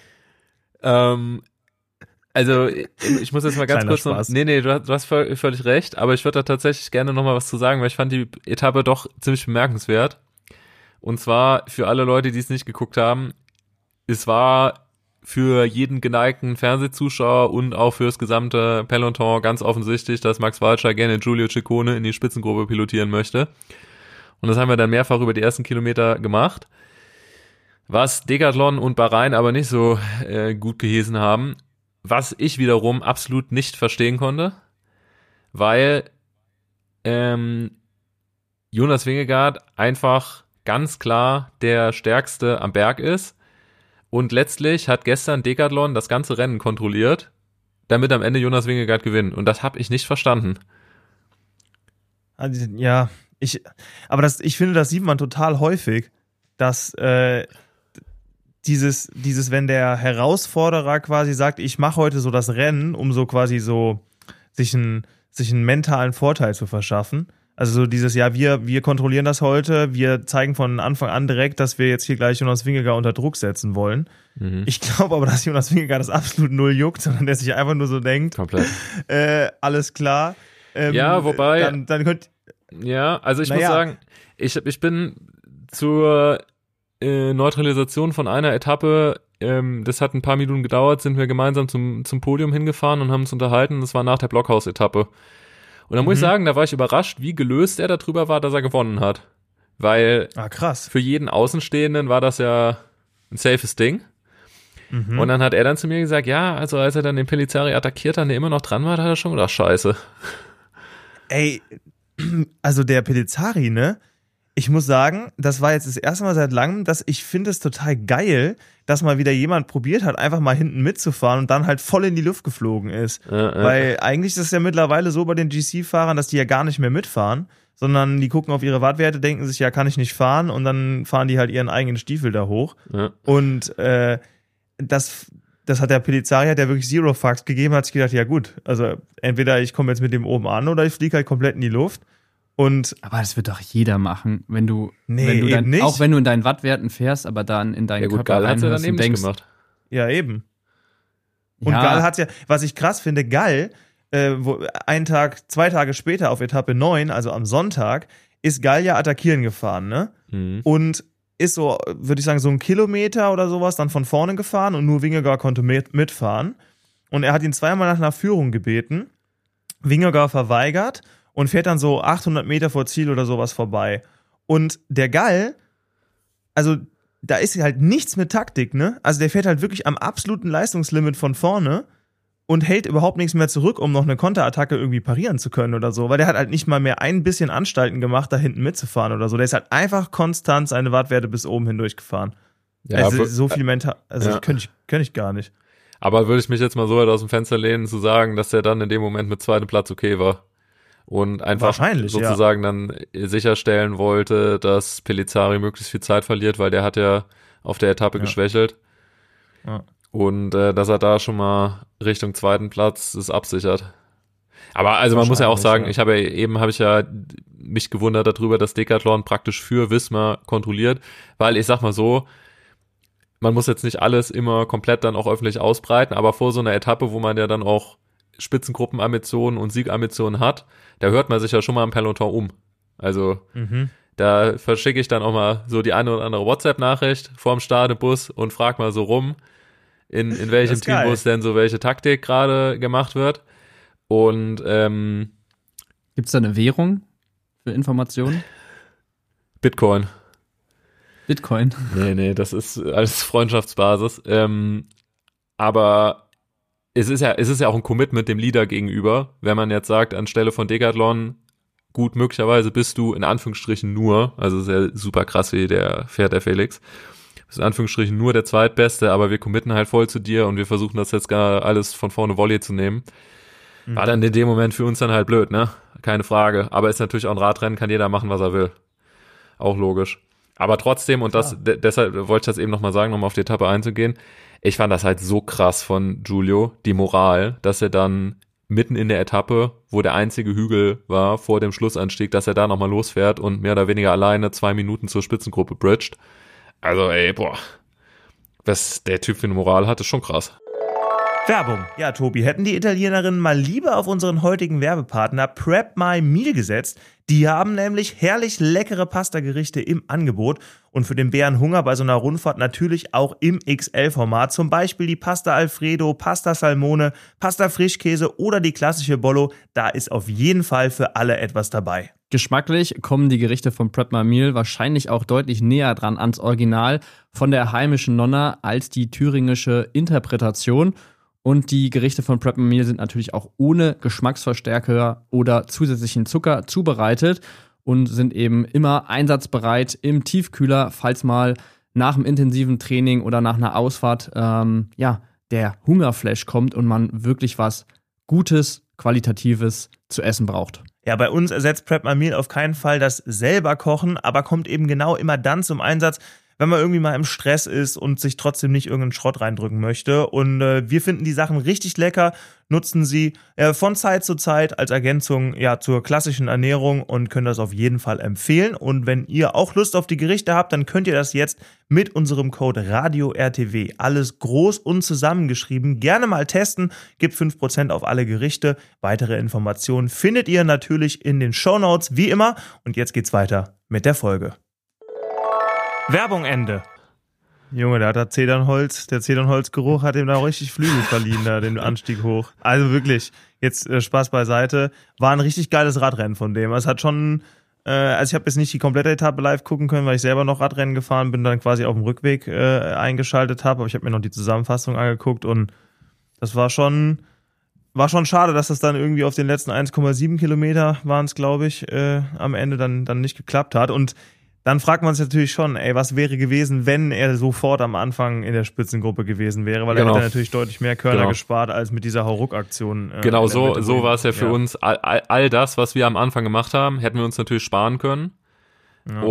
Also, ich muss jetzt mal ganz Kleiner kurz Spaß. Nee, du hast völlig recht, aber ich würde da tatsächlich gerne noch mal was zu sagen, weil ich fand die Etappe doch ziemlich bemerkenswert. Und zwar für alle Leute, die es nicht geguckt haben, es war für jeden geneigten Fernsehzuschauer und auch für das gesamte Peloton ganz offensichtlich, dass Max Walscher gerne Giulio Ciccone in die Spitzengruppe pilotieren möchte. Und das haben wir dann mehrfach über die ersten Kilometer gemacht. Was Decathlon und Bahrain aber nicht so gut gehießen haben, was ich wiederum absolut nicht verstehen konnte, weil Jonas Vingegaard einfach ganz klar der Stärkste am Berg ist und letztlich hat gestern Decathlon das ganze Rennen kontrolliert, damit am Ende Jonas Vingegaard gewinnt und das habe ich nicht verstanden. Also, ja, ich finde, das sieht man total häufig, dass dieses, wenn der Herausforderer quasi sagt, ich mache heute so das Rennen, um so quasi so sich einen mentalen Vorteil zu verschaffen. Also so dieses Jahr, wir kontrollieren das heute, wir zeigen von Anfang an direkt, dass wir jetzt hier gleich Jonas Vingegaard unter Druck setzen wollen. Ich glaube aber, dass Jonas Vingegaard das absolut null juckt, sondern der sich einfach nur so denkt, Komplett. Alles klar. Ja, wobei... Dann könnt... Ja, also ich muss sagen, ich bin zur Neutralisation von einer Etappe, das hat ein paar Minuten gedauert, sind wir gemeinsam zum Podium hingefahren und haben uns unterhalten. Das war nach der Blockhaus-Etappe. Und da muss ich sagen, da war ich überrascht, wie gelöst er darüber war, dass er gewonnen hat. Weil krass. Für jeden Außenstehenden war das ja ein safes Ding. Und dann hat er dann zu mir gesagt, ja, also als er dann den Pellizzari attackiert hat, der immer noch dran war, da hat er schon gedacht, scheiße. Ey, also der Pellizzari, ne? Ich muss sagen, das war jetzt das erste Mal seit langem, dass ich finde es total geil, dass mal wieder jemand probiert hat, einfach mal hinten mitzufahren und dann halt voll in die Luft geflogen ist. Weil eigentlich ist es ja mittlerweile so bei den GC-Fahrern, dass die ja gar nicht mehr mitfahren, sondern die gucken auf ihre Wattwerte, denken sich, ja, kann ich nicht fahren und dann fahren die halt ihren eigenen Stiefel da hoch. Ja. Und das hat der Pellizzari, hat ja wirklich Zero Fucks gegeben, hat sich gedacht, ja gut, also entweder ich komme jetzt mit dem oben an oder ich fliege halt komplett in die Luft. Aber das wird doch jeder machen, wenn du nicht. auch wenn du in deinen Wattwerten fährst, aber dann in deinen Körper reinhörst und denkst, gemacht. Ja, eben. Und Gall hat's ja, was ich krass finde, Gall, 2 Tage später auf Etappe 9, also am Sonntag, ist Gall ja attackieren gefahren, ne? Und ist so, würde ich sagen, so 1 Kilometer oder sowas dann von vorne gefahren und nur Vingegaard konnte mitfahren. Und er hat ihn zweimal nach einer Führung gebeten. Vingegaard verweigert und fährt dann so 800 Meter vor Ziel oder sowas vorbei. Und der Gall, also da ist halt nichts mit Taktik, ne? Also der fährt halt wirklich am absoluten Leistungslimit von vorne und hält überhaupt nichts mehr zurück, um noch eine Konterattacke irgendwie parieren zu können oder so. Weil der hat halt nicht mal mehr ein bisschen Anstalten gemacht, da hinten mitzufahren oder so. Der ist halt einfach konstant seine Wattwerte bis oben hindurch gefahren. Ja, also so viel mental, also ja. könnte ich gar nicht. Aber würde ich mich jetzt mal so weit aus dem Fenster lehnen, zu sagen, dass der dann in dem Moment mit 2. Platz okay war. Und einfach sozusagen dann sicherstellen wollte, dass Pellizzari möglichst viel Zeit verliert, weil der hat ja auf der Etappe geschwächelt. Ja. Und dass er da schon mal Richtung 2. Platz es absichert. Aber also man muss ja auch sagen, ich habe mich gewundert darüber, dass Decathlon praktisch für Visma kontrolliert, weil ich sag mal so, man muss jetzt nicht alles immer komplett dann auch öffentlich ausbreiten, aber vor so einer Etappe, wo man ja dann auch Spitzengruppenambitionen und Siegambitionen hat, da hört man sich ja schon mal im Peloton um. Also da verschicke ich dann auch mal so die eine oder andere WhatsApp-Nachricht vorm Start im Bus und frage mal so rum, in welchem Teambus denn so welche Taktik gerade gemacht wird. Und gibt's da eine Währung für Informationen? Bitcoin. Nee, das ist als Freundschaftsbasis. Aber es ist ja auch ein Commitment dem Leader gegenüber, wenn man jetzt sagt, anstelle von Decathlon, gut, möglicherweise bist du in Anführungsstrichen nur, also sehr super krass, wie der fährt, der Felix, bist in Anführungsstrichen nur der Zweitbeste, aber wir committen halt voll zu dir und wir versuchen das jetzt gar alles von vorne Volley zu nehmen. War dann in dem Moment für uns dann halt blöd, ne? Keine Frage. Aber ist natürlich auch ein Radrennen, kann jeder machen, was er will. Auch logisch. Aber trotzdem, und deshalb wollte ich das eben nochmal sagen, um auf die Etappe einzugehen, ich fand das halt so krass von Giulio, die Moral, dass er dann mitten in der Etappe, wo der einzige Hügel war vor dem Schlussanstieg, dass er da nochmal losfährt und mehr oder weniger alleine 2 Minuten zur Spitzengruppe bridged. Also ey, was der Typ für eine Moral hat, ist schon krass. Werbung. Ja, Tobi, hätten die Italienerinnen mal lieber auf unseren heutigen Werbepartner Prep My Meal gesetzt. Die haben nämlich herrlich leckere Pastagerichte im Angebot und für den Bärenhunger bei so einer Rundfahrt natürlich auch im XL-Format. Zum Beispiel die Pasta Alfredo, Pasta Salmone, Pasta Frischkäse oder die klassische Bollo. Da ist auf jeden Fall für alle etwas dabei. Geschmacklich kommen die Gerichte von Prep My Meal wahrscheinlich auch deutlich näher dran ans Original von der heimischen Nonna als die thüringische Interpretation. Und die Gerichte von Prep My Meal sind natürlich auch ohne Geschmacksverstärker oder zusätzlichen Zucker zubereitet und sind eben immer einsatzbereit im Tiefkühler, falls mal nach einem intensiven Training oder nach einer Ausfahrt der Hungerflash kommt und man wirklich was Gutes, Qualitatives zu essen braucht. Ja, bei uns ersetzt Prep My Meal auf keinen Fall das selber Kochen, aber kommt eben genau immer dann zum Einsatz, wenn man irgendwie mal im Stress ist und sich trotzdem nicht irgendeinen Schrott reindrücken möchte. Und wir finden die Sachen richtig lecker, nutzen sie von Zeit zu Zeit als Ergänzung zur klassischen Ernährung und können das auf jeden Fall empfehlen. Und wenn ihr auch Lust auf die Gerichte habt, dann könnt ihr das jetzt mit unserem Code RADIORTW, alles groß und zusammengeschrieben, gerne mal testen. Gibt 5% auf alle Gerichte. Weitere Informationen findet ihr natürlich in den Shownotes, wie immer. Und jetzt geht's weiter mit der Folge. Werbung Ende. Junge, da hat der Zedernholzgeruch hat ihm da auch richtig Flügel verliehen, da den Anstieg hoch. Also wirklich, jetzt Spaß beiseite. War ein richtig geiles Radrennen von dem. Es hat schon, also ich habe jetzt nicht die komplette Etappe live gucken können, weil ich selber noch Radrennen gefahren bin, dann quasi auf dem Rückweg eingeschaltet habe. Aber ich habe mir noch die Zusammenfassung angeguckt und das war schon schade, dass das dann irgendwie auf den letzten 1,7 Kilometer waren es, glaube ich, am Ende dann nicht geklappt hat. Und dann fragt man sich natürlich schon, was wäre gewesen, wenn er sofort am Anfang in der Spitzengruppe gewesen wäre, weil er hätte natürlich deutlich mehr Körner gespart als mit dieser Hauruck-Aktion. Genau, so war es ja für uns. All das, was wir am Anfang gemacht haben, hätten wir uns natürlich sparen können. Ja.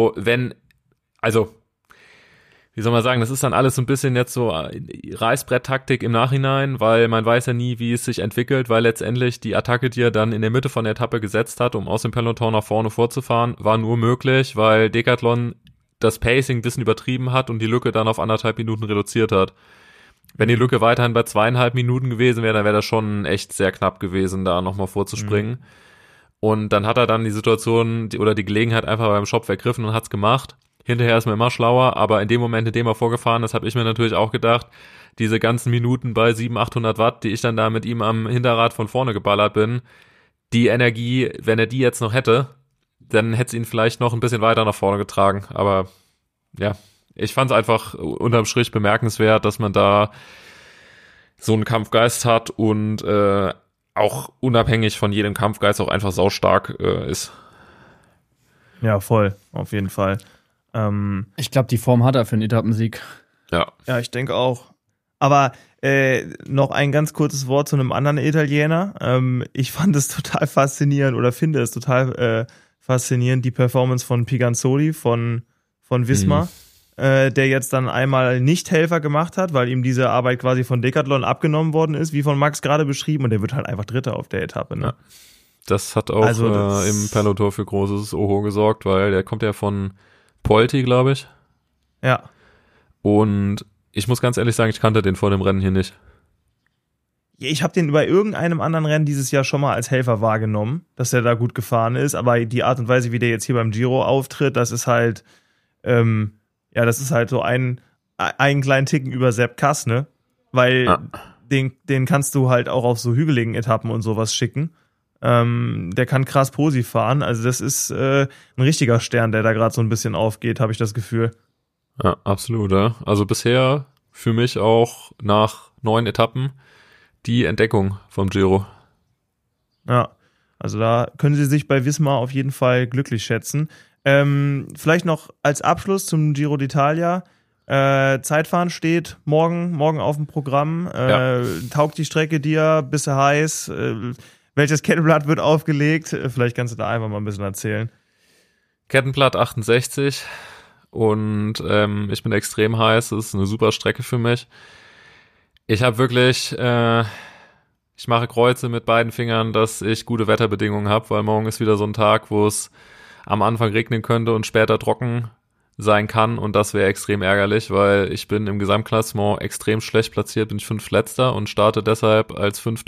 Wie soll man sagen, das ist dann alles so ein bisschen jetzt so Reißbrett-Taktik im Nachhinein, weil man weiß ja nie, wie es sich entwickelt, weil letztendlich die Attacke, die er dann in der Mitte von der Etappe gesetzt hat, um aus dem Peloton nach vorne vorzufahren, war nur möglich, weil Decathlon das Pacing ein bisschen übertrieben hat und die Lücke dann auf 1,5 Minuten reduziert hat. Wenn die Lücke weiterhin bei 2,5 Minuten gewesen wäre, dann wäre das schon echt sehr knapp gewesen, da nochmal vorzuspringen. Mhm. Und dann hat er dann die Situation oder die Gelegenheit einfach beim Shop vergriffen und hat's gemacht. Hinterher ist man immer schlauer, aber in dem Moment, in dem er vorgefahren ist, habe ich mir natürlich auch gedacht, diese ganzen Minuten bei 700-800 Watt, die ich dann da mit ihm am Hinterrad von vorne geballert bin, die Energie, wenn er die jetzt noch hätte, dann hätte es ihn vielleicht noch ein bisschen weiter nach vorne getragen. Aber ja, ich fand es einfach unterm Strich bemerkenswert, dass man da so einen Kampfgeist hat und auch unabhängig von jedem Kampfgeist auch einfach saustark ist. Ja, voll, auf jeden Fall. Ich glaube, die Form hat er für einen Etappensieg. Ja, ich denke auch. Aber noch ein ganz kurzes Wort zu einem anderen Italiener. Ich fand es total faszinierend oder finde es total faszinierend, die Performance von Piganzoli von Visma, der jetzt dann einmal nicht Helfer gemacht hat, weil ihm diese Arbeit quasi von Decathlon abgenommen worden ist, wie von Max gerade beschrieben, und der wird halt einfach Dritter auf der Etappe. Ne? Ja. Das hat auch im Peloton für großes Oho gesorgt, weil der kommt ja von Polti, glaube ich. Ja. Und ich muss ganz ehrlich sagen, ich kannte den vor dem Rennen hier nicht. Ich habe den bei irgendeinem anderen Rennen dieses Jahr schon mal als Helfer wahrgenommen, dass er da gut gefahren ist, aber die Art und Weise, wie der jetzt hier beim Giro auftritt, das ist halt, das ist halt so einen kleinen Ticken über Sepp Kass, ne? Weil den kannst du halt auch auf so hügeligen Etappen und sowas schicken. Der kann krass Posi fahren, also das ist ein richtiger Stern, der da gerade so ein bisschen aufgeht, habe ich das Gefühl. Ja, absolut, ja. Also bisher für mich auch nach 9 Etappen die Entdeckung vom Giro. Ja, also da können sie sich bei Visma auf jeden Fall glücklich schätzen. Vielleicht noch als Abschluss zum Giro d'Italia. Zeitfahren steht morgen auf dem Programm. Taugt die Strecke dir? Bist du heiß? Welches Kettenblatt wird aufgelegt? Vielleicht kannst du da einfach mal ein bisschen erzählen. Kettenblatt 68 und ich bin extrem heiß. Das ist eine super Strecke für mich. Ich habe wirklich, ich mache Kreuze mit beiden Fingern, dass ich gute Wetterbedingungen habe, weil morgen ist wieder so ein Tag, wo es am Anfang regnen könnte und später trocken sein kann, und das wäre extrem ärgerlich, weil ich bin im Gesamtklassement extrem schlecht platziert, bin ich 5. Letzter und starte deshalb als 5.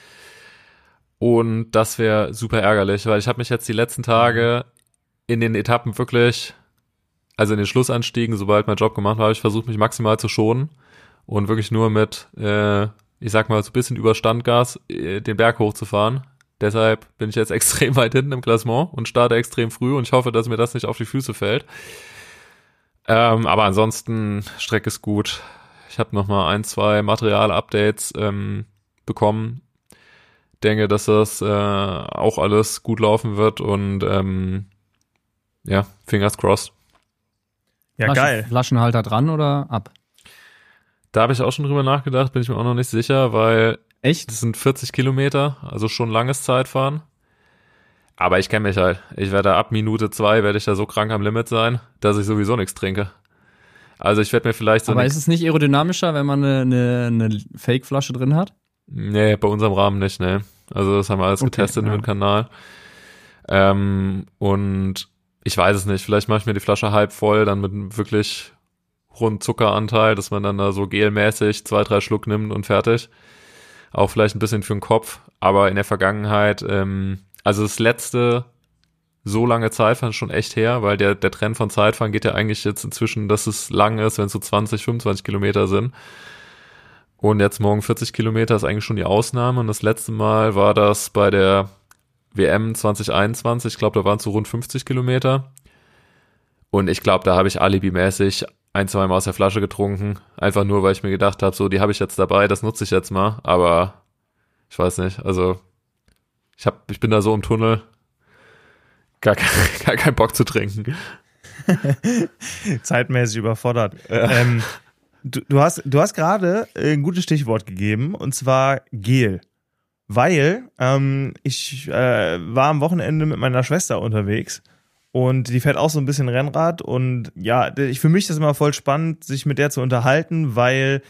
Und das wäre super ärgerlich, weil ich habe mich jetzt die letzten Tage in den Etappen wirklich, also in den Schlussanstiegen, sobald mein Job gemacht war, habe ich versucht, mich maximal zu schonen und wirklich nur mit, ich sag mal, so ein bisschen über Standgas den Berg hochzufahren. Deshalb bin ich jetzt extrem weit hinten im Klassement und starte extrem früh, und ich hoffe, dass mir das nicht auf die Füße fällt. Aber ansonsten, Strecke ist gut. Ich habe nochmal 1-2 Material-Updates bekommen. Denke, dass das auch alles gut laufen wird, und fingers crossed. Ja, geil. Flaschenhalter dran oder ab? Da habe ich auch schon drüber nachgedacht, bin ich mir auch noch nicht sicher, weil echt? Das sind 40 Kilometer, also schon langes Zeitfahren. Aber ich kenne mich halt. Ich werde ab Minute 2 werde ich da so krank am Limit sein, dass ich sowieso nichts trinke. Also ich werde mir vielleicht so Aber ist es nicht aerodynamischer, wenn man eine Fake-Flasche drin hat? Nee, bei unserem Rahmen nicht, ne. Also das haben wir alles getestet ja. mit dem Kanal. Und ich weiß es nicht, vielleicht mache ich mir die Flasche halb voll, dann mit einem wirklich hohen Zuckeranteil, dass man dann da so gelmäßig 2-3 Schluck nimmt und fertig. Auch vielleicht ein bisschen für den Kopf, aber in der Vergangenheit, also das letzte so lange Zeitfahren schon echt her, weil der Trend von Zeitfahren geht ja eigentlich jetzt inzwischen, dass es lang ist, wenn es so 20, 25 Kilometer sind. Und jetzt morgen 40 Kilometer ist eigentlich schon die Ausnahme. Und das letzte Mal war das bei der WM 2021. Ich glaube, da waren es so rund 50 Kilometer. Und ich glaube, da habe ich alibimäßig 1-2 Mal aus der Flasche getrunken. Einfach nur, weil ich mir gedacht habe, so, die habe ich jetzt dabei, das nutze ich jetzt mal. Aber ich weiß nicht, also ich bin da so im Tunnel, gar keinen Bock zu trinken. Zeitmäßig überfordert. Ja. Du hast gerade ein gutes Stichwort gegeben, und zwar Gel. Weil ich war am Wochenende mit meiner Schwester unterwegs und die fährt auch so ein bisschen Rennrad, und ja, für mich ist das immer voll spannend, sich mit der zu unterhalten, weil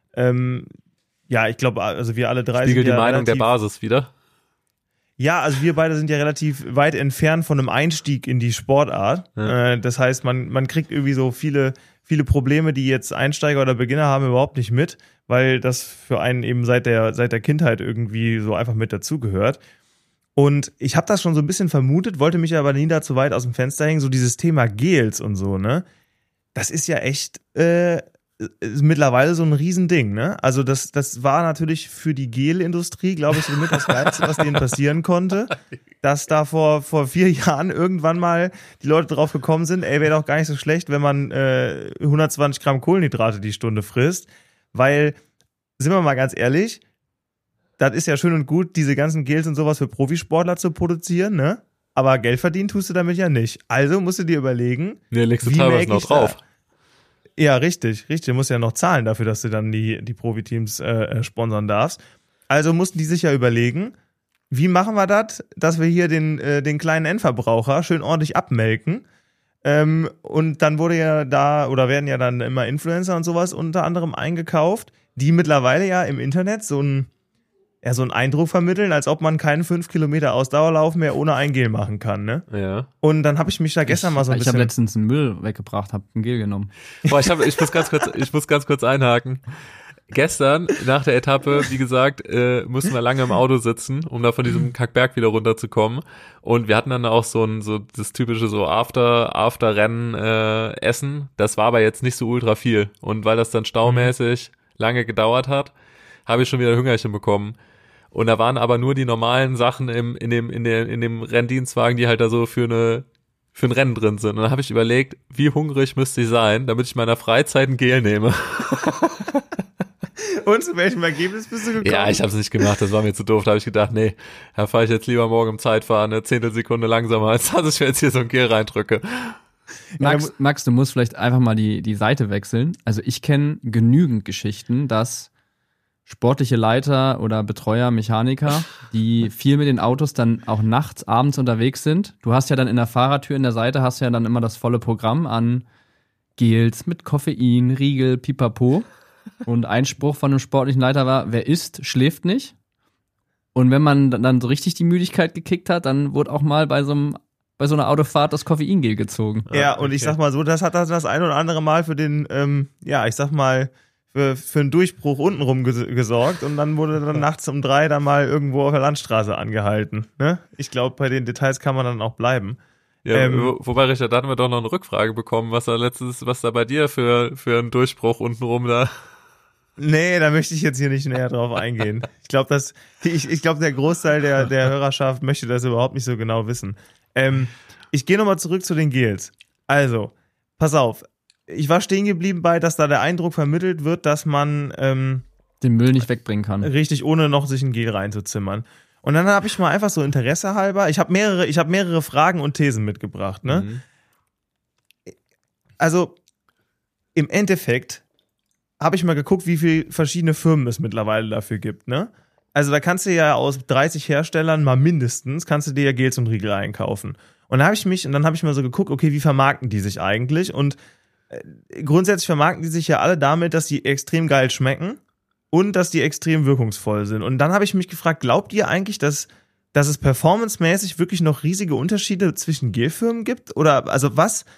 ich glaube, also wir alle drei Spiegelt sind ja die Meinung der Basis wieder. Ja, also wir beide sind ja relativ weit entfernt von einem Einstieg in die Sportart. Ja. Das heißt, man kriegt irgendwie so viele Probleme, die jetzt Einsteiger oder Beginner haben, überhaupt nicht mit, weil das für einen eben seit der Kindheit irgendwie so einfach mit dazugehört. Und ich habe das schon so ein bisschen vermutet, wollte mich aber nie da zu weit aus dem Fenster hängen, so dieses Thema Gels und so, ne? Das ist ja echt ist mittlerweile so ein Riesending, ne? Also das war natürlich für die Gelindustrie, glaube ich, somit das Geilste, was denen passieren konnte, dass da vor 4 Jahren irgendwann mal die Leute drauf gekommen sind, ey, wäre doch gar nicht so schlecht, wenn man 120 Gramm Kohlenhydrate die Stunde frisst, weil, sind wir mal ganz ehrlich, das ist ja schön und gut, diese ganzen Gels und sowas für Profisportler zu produzieren, ne? Aber Geld verdienen tust du damit ja nicht. Also musst du dir überlegen, nee, legst du teilweise noch drauf. Ja, richtig. Du musst ja noch zahlen dafür, dass du dann die Profiteams sponsern darfst. Also mussten die sich ja überlegen, wie machen wir das, dass wir hier den kleinen Endverbraucher schön ordentlich abmelken. Und dann werden ja dann immer Influencer und sowas unter anderem eingekauft, die mittlerweile ja im Internet so einen Eindruck vermitteln, als ob man keinen 5 Kilometer Ausdauerlauf mehr ohne ein Gel machen kann, ne? Ja. Und dann habe ich mich da gestern mal so ein bisschen... Ich habe letztens einen Müll weggebracht, habe ein Gel genommen. Boah, ich muss ganz kurz einhaken. Gestern, nach der Etappe, wie gesagt, mussten wir lange im Auto sitzen, um da von diesem Kackberg wieder runterzukommen. Und wir hatten dann auch so das typische so After-Rennen Essen. Das war aber jetzt nicht so ultra viel. Und weil das dann staumäßig lange gedauert hat, habe ich schon wieder Hüngerchen bekommen. Und da waren aber nur die normalen Sachen in dem Renndienstwagen, die halt da so für ein Rennen drin sind. Und dann habe ich überlegt, wie hungrig müsste ich sein, damit ich in meiner Freizeit ein Gel nehme. Und zu welchem Ergebnis bist du gekommen? Ja, ich habe es nicht gemacht, das war mir zu doof. Da habe ich gedacht, nee, da fahre ich jetzt lieber morgen im Zeitfahren eine Zehntelsekunde langsamer, als dass ich mir jetzt hier so ein Gel reindrücke. Max, du musst vielleicht einfach mal die Seite wechseln. Also ich kenne genügend Geschichten, dass sportliche Leiter oder Betreuer, Mechaniker, die viel mit den Autos dann auch nachts, abends unterwegs sind. Du hast ja dann in der Fahrertür in der Seite hast ja dann immer das volle Programm an Gels mit Koffein, Riegel, Pipapo. Und ein Spruch von einem sportlichen Leiter war, wer isst, schläft nicht. Und wenn man dann so richtig die Müdigkeit gekickt hat, dann wurde auch mal bei so einer Autofahrt das Koffeingel gezogen. Ja, und ich sag mal so, das hat das ein oder andere Mal für den, für einen Durchbruch untenrum gesorgt, und dann wurde dann nachts um 3 dann mal irgendwo auf der Landstraße angehalten. Ne? Ich glaube, bei den Details kann man dann auch bleiben. Ja, wobei, Richard, da hatten wir doch noch eine Rückfrage bekommen, was da bei dir für einen Durchbruch untenrum da... Nee, da möchte ich jetzt hier nicht näher drauf eingehen. Ich glaube, der Großteil der Hörerschaft möchte das überhaupt nicht so genau wissen. Ich gehe nochmal zurück zu den Gels. Also, pass auf. Ich war stehen geblieben bei, dass da der Eindruck vermittelt wird, dass man den Müll nicht wegbringen kann. Richtig, ohne noch sich ein Gel reinzuzimmern. Und dann habe ich mal einfach so Interesse halber, ich habe mehrere Fragen und Thesen mitgebracht, ne? Mhm. Also, im Endeffekt habe ich mal geguckt, wie viele verschiedene Firmen es mittlerweile dafür gibt, ne? Also da kannst du ja aus 30 Herstellern mal mindestens, kannst du dir ja Gels und Riegel einkaufen. Und dann habe ich mal so geguckt, okay, wie vermarkten die sich eigentlich? Und grundsätzlich vermarkten die sich ja alle damit, dass die extrem geil schmecken und dass die extrem wirkungsvoll sind. Und dann habe ich mich gefragt, glaubt ihr eigentlich, dass es performancemäßig wirklich noch riesige Unterschiede zwischen Gelfirmen gibt? Oder also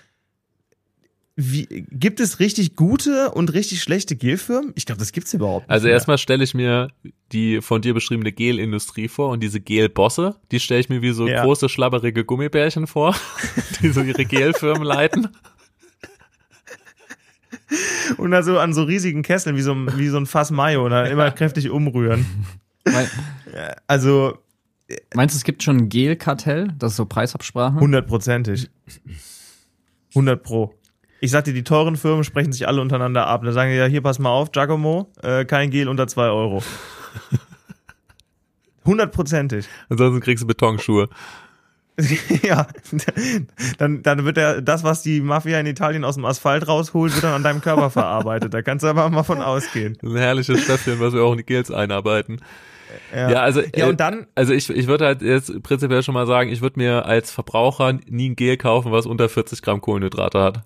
gibt es richtig gute und richtig schlechte Gelfirmen? Ich glaube, das gibt's überhaupt nicht. Also erstmal stelle ich mir die von dir beschriebene Gelindustrie vor und diese Gelbosse, die stelle ich mir wie so große, schlabberige Gummibärchen vor, die so ihre Gelfirmen leiten. Und also an so riesigen Kesseln, wie so ein Fass Mayo, und dann immer kräftig umrühren. Also meinst du, es gibt schon ein Gel-Kartell? Das ist so Preisabsprache? 100%. 100%. Ich sag dir, die teuren Firmen sprechen sich alle untereinander ab. Da sagen die ja, hier, pass mal auf, Giacomo, kein Gel unter 2 Euro. 100%. Ansonsten kriegst du Betonschuhe. Ja, dann wird das, was die Mafia in Italien aus dem Asphalt rausholt, wird dann an deinem Körper verarbeitet. Da kannst du aber mal von ausgehen. Das ist ein herrliches Stöffchen, was wir auch in die Gels einarbeiten. Ja, also, und dann? Also ich würde halt jetzt prinzipiell schon mal sagen, ich würde mir als Verbraucher nie ein Gel kaufen, was unter 40 Gramm Kohlenhydrate hat.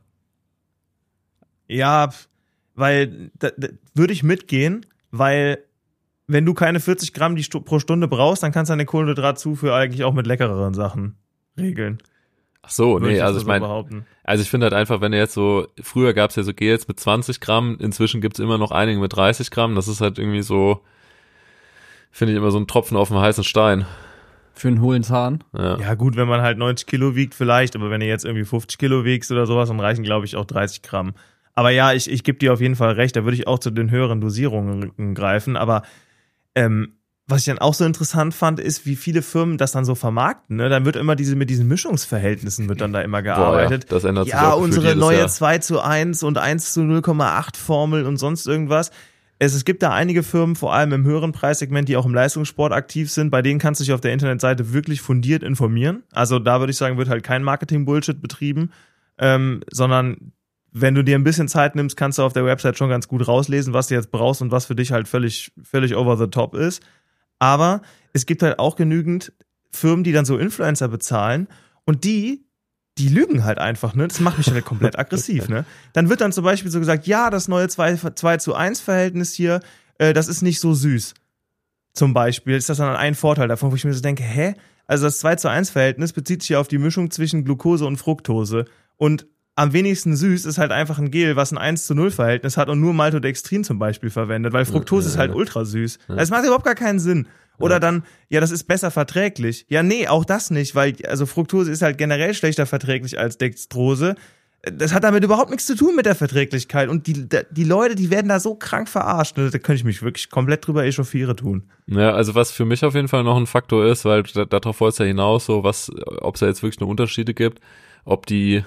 Ja, weil da würde ich mitgehen, weil wenn du keine 40 Gramm pro Stunde brauchst, dann kannst du deine Kohlenhydratzufuhr eigentlich auch mit leckereren Sachen regeln. Ach so, nee, also ich meine, also ich finde halt einfach, wenn du jetzt so, früher gab es ja so Gels mit 20 Gramm, inzwischen gibt's immer noch einige mit 30 Gramm, das ist halt irgendwie so, finde ich immer so ein Tropfen auf dem heißen Stein. Für einen hohlen Zahn? Ja gut, wenn man halt 90 Kilo wiegt vielleicht, aber wenn du jetzt irgendwie 50 Kilo wiegst oder sowas, dann reichen, glaube ich, auch 30 Gramm. Aber ja, ich gebe dir auf jeden Fall recht, da würde ich auch zu den höheren Dosierungen greifen, aber was ich dann auch so interessant fand, ist, wie viele Firmen das dann so vermarkten. Ne? Dann wird immer mit diesen Mischungsverhältnissen wird dann da immer gearbeitet. Boah, ja, das ändert sich ja, auch unsere neue 2:1 und 1:0,8 Formel und sonst irgendwas. Es gibt da einige Firmen, vor allem im höheren Preissegment, die auch im Leistungssport aktiv sind. Bei denen kannst du dich auf der Internetseite wirklich fundiert informieren. Also da würde ich sagen, wird halt kein Marketing-Bullshit betrieben, sondern wenn du dir ein bisschen Zeit nimmst, kannst du auf der Website schon ganz gut rauslesen, was du jetzt brauchst und was für dich halt völlig over the top ist. Aber es gibt halt auch genügend Firmen, die dann so Influencer bezahlen und die lügen halt einfach, ne? Das macht mich halt komplett aggressiv, ne? Dann wird dann zum Beispiel so gesagt, ja, das neue 2:1 Verhältnis hier, das ist nicht so süß. Zum Beispiel ist das dann ein Vorteil davon, wo ich mir so denke, Also das 2:1 Verhältnis bezieht sich ja auf die Mischung zwischen Glucose und Fructose und am wenigsten süß ist halt einfach ein Gel, was ein 1:0 Verhältnis hat und nur Maltodextrin zum Beispiel verwendet, weil Fructose ist halt ultra süß. Das macht überhaupt gar keinen Sinn. Oder dann, ja, das ist besser verträglich. Ja, nee, auch das nicht, weil also Fructose ist halt generell schlechter verträglich als Dextrose. Das hat damit überhaupt nichts zu tun mit der Verträglichkeit. Und die Leute, die werden da so krank verarscht. Da könnte ich mich wirklich komplett drüber echauffieren tun. Ja, also was für mich auf jeden Fall noch ein Faktor ist, weil darauf wollt's ja hinaus, so ob es da jetzt wirklich noch Unterschiede gibt, ob die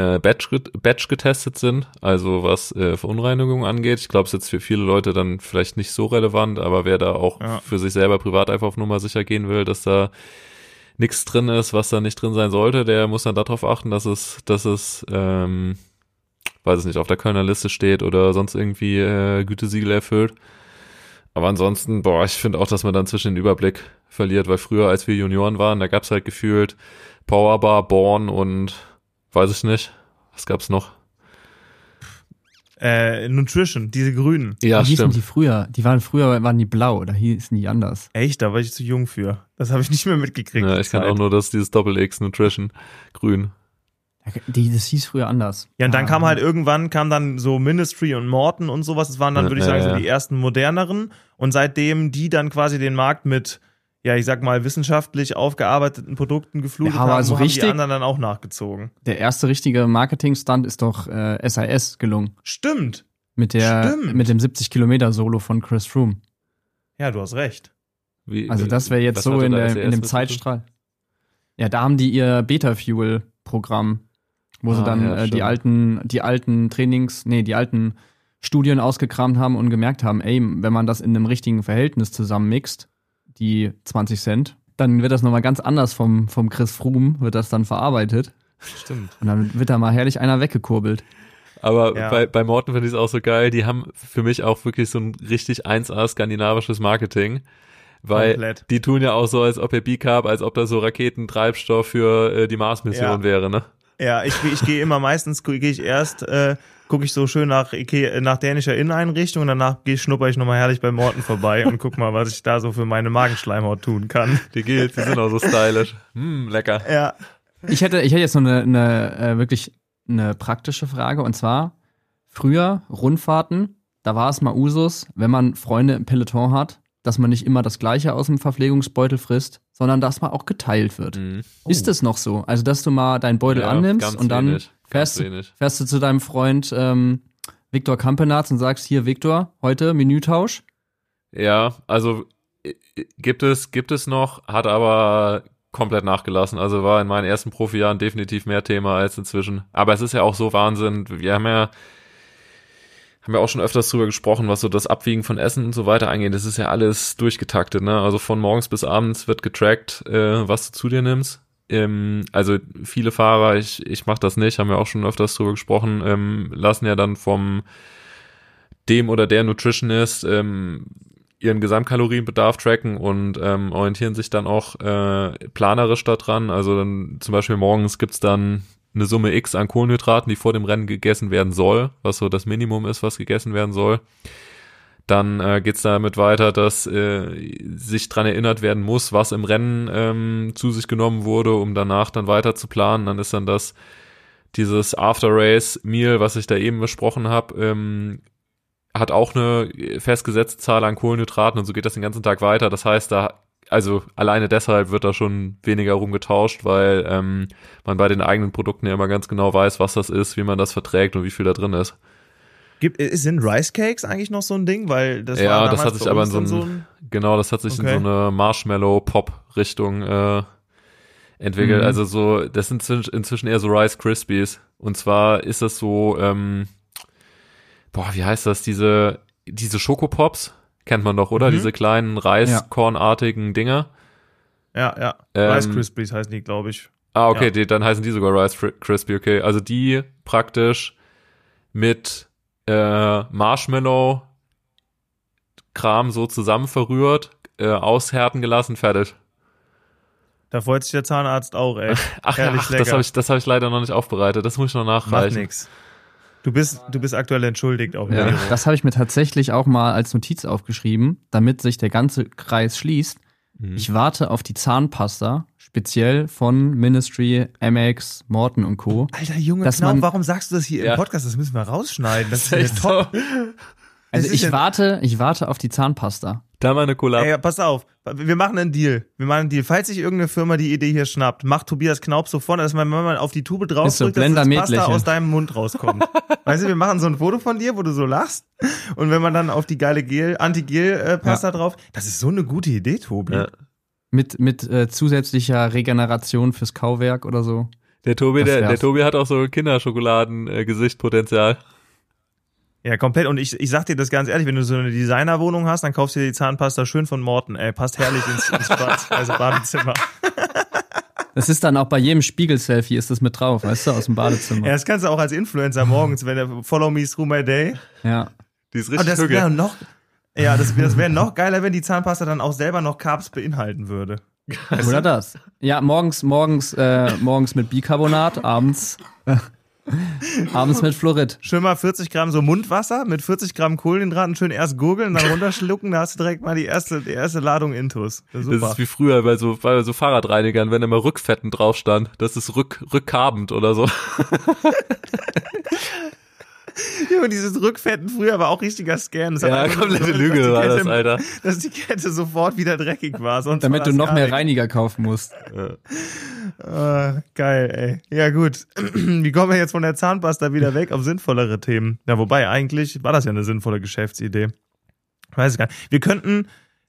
Batch getestet sind, also was Verunreinigung angeht. Ich glaube, es ist jetzt für viele Leute dann vielleicht nicht so relevant, aber wer da auch für sich selber privat einfach auf Nummer sicher gehen will, dass da nichts drin ist, was da nicht drin sein sollte, der muss dann darauf achten, dass es weiß ich nicht, auf der Kölner Liste steht oder sonst irgendwie Gütesiegel erfüllt. Aber ansonsten, ich finde auch, dass man dann zwischen den Überblick verliert, weil früher, als wir Junioren waren, da gab's halt gefühlt Powerbar, Born und weiß ich nicht. Was gab's noch? Nutrition, diese grünen. Ja, wie hießen die früher? Waren die blau oder hießen die anders? Echt? Da war ich zu jung für. Das habe ich nicht mehr mitgekriegt. Ja, ich kann auch nur dieses Doppel-X Nutrition grün. Das hieß früher anders. Ja, und dann kam halt irgendwann dann so Ministry und Morton und sowas. Das waren dann, würde ich sagen, so die ersten moderneren. Und seitdem die dann quasi den Markt mit, ja, ich sag mal, wissenschaftlich aufgearbeiteten Produkten geflutet haben, also haben die anderen dann auch nachgezogen. Der erste richtige Marketing-Stunt ist doch SIS gelungen. Stimmt. Mit dem 70-Kilometer-Solo von Chris Froome. Ja, du hast recht. Also das wäre jetzt so in dem Zeitstrahl. Ja, da haben die ihr Beta-Fuel-Programm, wo sie dann die alten Studien ausgekramt haben und gemerkt haben, wenn man das in einem richtigen Verhältnis zusammenmixt, die 20 Cent, dann wird das nochmal ganz anders vom Chris Froome, wird das dann verarbeitet. Stimmt. Und dann wird da mal herrlich einer weggekurbelt. Aber bei Morten finde ich es auch so geil, die haben für mich auch wirklich so ein richtig 1A skandinavisches Marketing, weil die tun ja auch so, als ob er B-Carb, als ob das so Raketentreibstoff für die Mars-Mission wäre, ne? Ja, ich gehe immer meistens, gehe ich erst gucke ich so schön nach dänischer Inneneinrichtung und danach schnupper ich nochmal herrlich bei Morten vorbei und guck mal, was ich da so für meine Magenschleimhaut tun kann. Die Gels, die sind auch so stylisch. Lecker. Ja. Ich hätte jetzt noch wirklich eine praktische Frage, und zwar früher Rundfahrten, da war es mal Usus, wenn man Freunde im Peloton hat, dass man nicht immer das Gleiche aus dem Verpflegungsbeutel frisst, sondern dass man auch geteilt wird. Ist es noch so? Also, dass du mal deinen Beutel annimmst und dann fährst du zu deinem Freund Viktor Kampenarz und sagst, hier Viktor, heute Menütausch? Ja, also gibt es noch, hat aber komplett nachgelassen. Also war in meinen ersten Profijahren definitiv mehr Thema als inzwischen. Aber es ist ja auch so Wahnsinn. Wir haben ja auch schon öfters drüber gesprochen, was so das Abwiegen von Essen und so weiter angeht. Das ist ja alles durchgetaktet, ne? Also von morgens bis abends wird getrackt, was du zu dir nimmst. Also viele Fahrer, ich mache das nicht, haben wir auch schon öfters drüber gesprochen, lassen ja dann vom dem oder der Nutritionist ihren Gesamtkalorienbedarf tracken und orientieren sich dann auch planerisch daran. Also dann zum Beispiel morgens gibt's dann eine Summe X an Kohlenhydraten, die vor dem Rennen gegessen werden soll, was so das Minimum ist, was gegessen werden soll. Dann geht's damit weiter, dass sich dran erinnert werden muss, was im Rennen zu sich genommen wurde, um danach dann weiter zu planen. Dann ist dann dieses After-Race-Meal, was ich da eben besprochen habe, hat auch eine festgesetzte Zahl an Kohlenhydraten und so geht das den ganzen Tag weiter. Das heißt, also alleine deshalb wird da schon weniger rumgetauscht, weil man bei den eigenen Produkten ja immer ganz genau weiß, was das ist, wie man das verträgt und wie viel da drin ist. Sind Rice Cakes eigentlich noch so ein Ding? Weil das war ja, damals das hat sich aber in in so eine Marshmallow-Pop-Richtung entwickelt. Also das sind inzwischen eher so Rice Krispies. Und zwar ist das so, wie heißt das? Diese Schokopops kennt man doch, oder? Diese kleinen Reiskornartigen Dinger. Ja. Rice Krispies heißen die, glaube ich. Ah, okay, dann heißen die sogar Rice Crispy, okay. Also die praktisch mit Marshmallow-Kram so zusammen verrührt, aushärten gelassen, fertig. Da freut sich der Zahnarzt auch, ey. Ach, das hab ich leider noch nicht aufbereitet. Das muss ich noch nachreichen. Macht nix. Du bist aktuell entschuldigt auch. Ja. Das habe ich mir tatsächlich auch mal als Notiz aufgeschrieben, damit sich der ganze Kreis schließt. Ich warte auf die Zahnpasta, speziell von Ministry, MX, Morten und Co. Alter Junge, warum sagst du das hier im Podcast? Das müssen wir rausschneiden. Das ist echt top. Also ich warte auf die Zahnpasta. Da mal eine Collab. Ey, pass auf, wir machen einen Deal. Falls sich irgendeine Firma die Idee hier schnappt, macht Tobias Knaub sofort, dass man, wenn man auf die Tube draufdrückt, dass das Pasta aus deinem Mund rauskommt. Weißt du, wir machen so ein Foto von dir, wo du so lachst. Und wenn man dann auf die geile Anti-Gel-Pasta drauf, das ist so eine gute Idee, Tobi. Ja. Mit zusätzlicher Regeneration fürs Kauwerk oder so. Der Tobi hat auch so Kinderschokoladen-Gesichtpotenzial. Ja, komplett. Und ich sag dir das ganz ehrlich, wenn du so eine Designerwohnung hast, dann kaufst du dir die Zahnpasta schön von Morten. Ey, passt herrlich ins Badezimmer. Das ist dann auch bei jedem Spiegel-Selfie ist das mit drauf, weißt du, aus dem Badezimmer. Ja, das kannst du auch als Influencer morgens, wenn du Follow me through my day. Ja. Die ist richtig das wäre das wäre noch geiler, wenn die Zahnpasta dann auch selber noch Carbs beinhalten würde. Oder das. Ja, morgens mit Bicarbonat, abends mit Fluorid. Schön mal 40 Gramm so Mundwasser mit 40 Gramm Kohlenhydraten, schön erst gurgeln, dann runterschlucken, da hast du direkt mal die erste Ladung Intus. Das ist wie früher bei so Fahrradreinigern, wenn immer Rückfetten drauf stand. Das ist rückkabend oder so. Ja, und dieses Rückfetten früher war auch richtiger Scam. Ja, komplette Lüge war das, Alter. Dass die Kette sofort wieder dreckig war. Sonst damit du noch mehr Reiniger kaufen musst. Geil, ey. Ja, gut. Wie kommen wir jetzt von der Zahnpasta wieder weg auf sinnvollere Themen? Ja, wobei, eigentlich war das ja eine sinnvolle Geschäftsidee. Weiß ich gar nicht. Wir könnten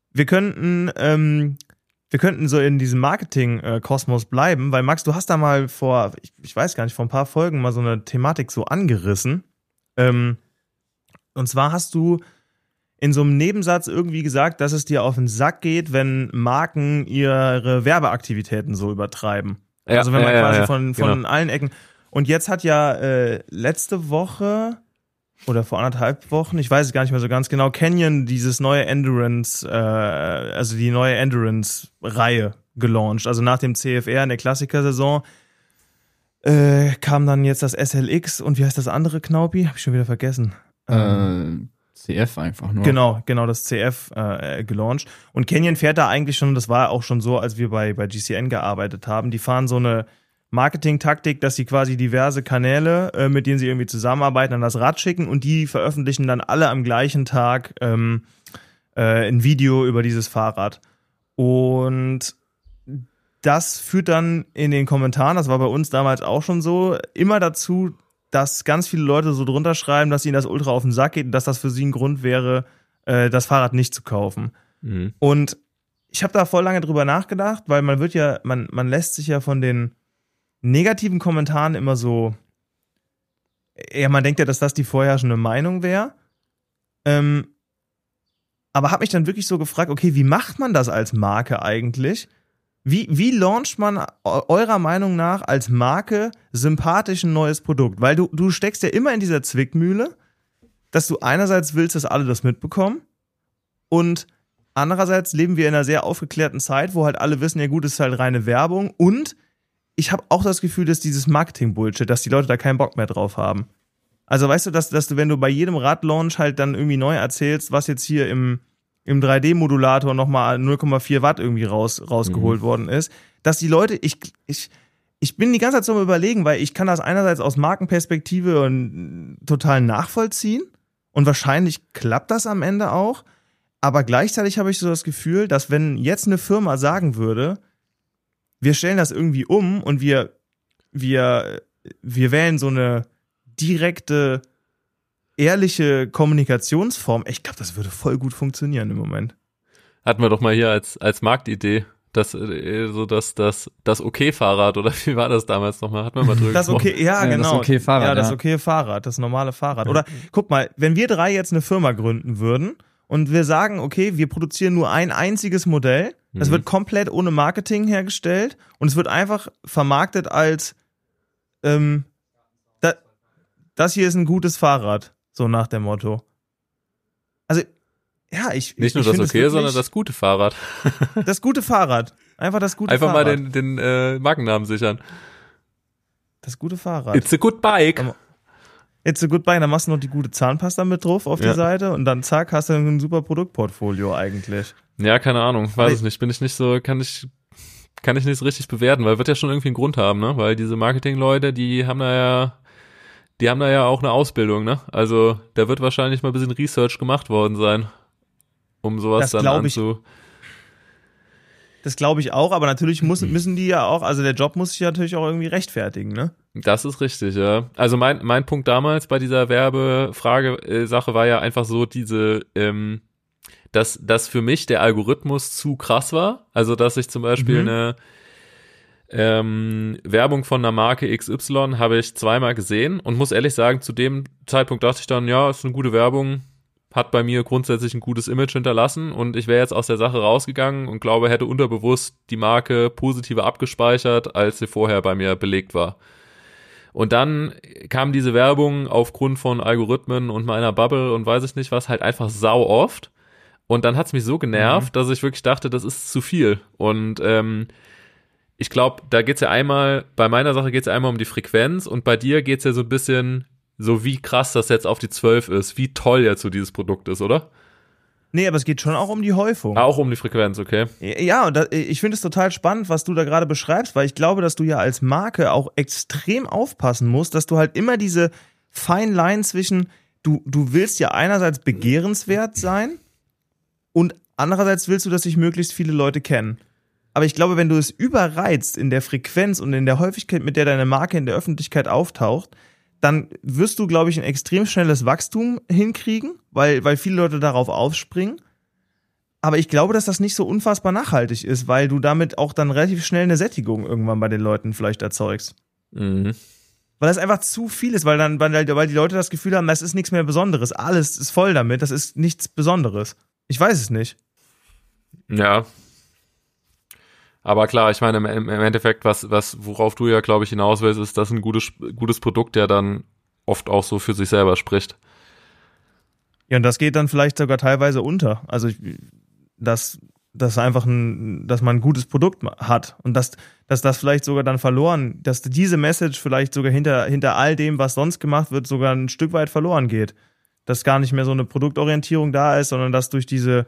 so in diesem Marketing-Kosmos bleiben, weil Max, du hast da mal vor ein paar Folgen mal so eine Thematik so angerissen. Und zwar hast du in so einem Nebensatz irgendwie gesagt, dass es dir auf den Sack geht, wenn Marken ihre Werbeaktivitäten so übertreiben. Ja, also wenn man quasi von genau. allen Ecken. Und jetzt hat ja letzte Woche oder vor 1,5 Wochen, ich weiß es gar nicht mehr so ganz genau, Canyon dieses neue Endurance, die neue Endurance-Reihe gelauncht. Also nach dem CFR in der Klassikersaison kam dann jetzt das SLX und wie heißt das andere Knaupi? Hab ich schon wieder vergessen. CF einfach nur. Genau, das CF gelauncht. Und Canyon fährt da eigentlich schon, das war auch schon so, als wir bei GCN gearbeitet haben, die fahren so eine Marketing-Taktik, dass sie quasi diverse Kanäle, mit denen sie irgendwie zusammenarbeiten, an das Rad schicken und die veröffentlichen dann alle am gleichen Tag ein Video über dieses Fahrrad. Und das führt dann in den Kommentaren, das war bei uns damals auch schon so, immer dazu, dass ganz viele Leute so drunter schreiben, dass ihnen das ultra auf den Sack geht und dass das für sie ein Grund wäre, das Fahrrad nicht zu kaufen. Mhm. Und ich habe da voll lange drüber nachgedacht, weil man lässt sich ja von den negativen Kommentaren immer so, man denkt ja, dass das die vorherrschende Meinung wäre. Aber habe mich dann wirklich so gefragt, okay, wie macht man das als Marke eigentlich? Wie launcht man eurer Meinung nach als Marke sympathisch ein neues Produkt? Weil du steckst ja immer in dieser Zwickmühle, dass du einerseits willst, dass alle das mitbekommen und andererseits leben wir in einer sehr aufgeklärten Zeit, wo halt alle wissen, ja gut, es ist halt reine Werbung und ich habe auch das Gefühl, dass dieses Marketing-Bullshit, dass die Leute da keinen Bock mehr drauf haben. Also weißt du, dass du, wenn du bei jedem Radlaunch halt dann irgendwie neu erzählst, was jetzt hier im 3D-Modulator nochmal 0,4 Watt irgendwie rausgeholt worden ist, dass die Leute, ich bin die ganze Zeit so am Überlegen, weil ich kann das einerseits aus Markenperspektive und total nachvollziehen und wahrscheinlich klappt das am Ende auch, aber gleichzeitig habe ich so das Gefühl, dass wenn jetzt eine Firma sagen würde, wir stellen das irgendwie um und wir wählen so eine direkte, ehrliche Kommunikationsform, ich glaube, das würde voll gut funktionieren im Moment. Hatten wir doch mal hier als Marktidee, das Okay-Fahrrad, oder wie war das damals nochmal? Hatten wir mal drüber gesprochen. Okay, ja, genau. Das Okay-Fahrrad. Ja, das Okay-Fahrrad, das normale Fahrrad. Oder guck mal, wenn wir drei jetzt eine Firma gründen würden und wir sagen, okay, wir produzieren nur ein einziges Modell, das wird komplett ohne Marketing hergestellt und es wird einfach vermarktet als das hier ist ein gutes Fahrrad. So nach dem Motto. Also, ja, nicht nur das Okay, sondern das gute Fahrrad. Das gute Fahrrad. Einfach das gute Fahrrad. Fahrrad. Einfach mal den Markennamen sichern. Das gute Fahrrad. It's a good bike. It's a good bike. Dann machst du noch die gute Zahnpasta mit drauf auf die Seite und dann zack, hast du ein super Produktportfolio eigentlich. Ja, keine Ahnung. Weiß ich nicht. Bin ich nicht so, kann ich nicht so richtig bewerten, weil wird ja schon irgendwie einen Grund haben, ne? Weil diese Marketing-Leute, die haben da ja auch eine Ausbildung, ne? Also da wird wahrscheinlich mal ein bisschen Research gemacht worden sein, um sowas dann Das glaube ich auch, aber natürlich müssen die ja auch, also der Job muss sich ja natürlich auch irgendwie rechtfertigen, ne? Das ist richtig, ja. Also mein Punkt damals bei dieser Werbefrage-Sache war ja einfach so diese, dass für mich der Algorithmus zu krass war. Also dass ich zum Beispiel eine Werbung von einer Marke XY habe ich zweimal gesehen und muss ehrlich sagen, zu dem Zeitpunkt dachte ich dann, ja, ist eine gute Werbung, hat bei mir grundsätzlich ein gutes Image hinterlassen und ich wäre jetzt aus der Sache rausgegangen und glaube, hätte unterbewusst die Marke positiver abgespeichert, als sie vorher bei mir belegt war. Und dann kam diese Werbung aufgrund von Algorithmen und meiner Bubble und weiß ich nicht was, halt einfach sau oft. Und dann hat's mich so genervt, dass ich wirklich dachte, das ist zu viel. Und ich glaube, da geht's ja einmal, bei meiner Sache geht's ja einmal um die Frequenz und bei dir geht's ja so ein bisschen so, wie krass das jetzt auf die 12 ist, wie toll jetzt so dieses Produkt ist, oder? Nee, aber es geht schon auch um die Häufung. Auch um die Frequenz, okay. Ja, und ich finde es total spannend, was du da gerade beschreibst, weil ich glaube, dass du ja als Marke auch extrem aufpassen musst, dass du halt immer diese fine Line zwischen, du willst ja einerseits begehrenswert sein und andererseits willst du, dass sich möglichst viele Leute kennen. Aber ich glaube, wenn du es überreizt in der Frequenz und in der Häufigkeit, mit der deine Marke in der Öffentlichkeit auftaucht, dann wirst du, glaube ich, ein extrem schnelles Wachstum hinkriegen, weil viele Leute darauf aufspringen. Aber ich glaube, dass das nicht so unfassbar nachhaltig ist, weil du damit auch dann relativ schnell eine Sättigung irgendwann bei den Leuten vielleicht erzeugst. Mhm. Weil das einfach zu viel ist, weil die Leute das Gefühl haben, das ist nichts mehr Besonderes. Alles ist voll damit, das ist nichts Besonderes. Ich weiß es nicht. Ja. Aber klar, ich meine, im Endeffekt, worauf du ja, glaube ich, hinaus willst, ist, dass ein gutes Produkt ja dann oft auch so für sich selber spricht. Ja, und das geht dann vielleicht sogar teilweise unter. Also, dass dass man ein gutes Produkt hat und dass das vielleicht sogar dann verloren, dass diese Message vielleicht sogar hinter all dem, was sonst gemacht wird, sogar ein Stück weit verloren geht. Dass gar nicht mehr so eine Produktorientierung da ist, sondern dass durch diese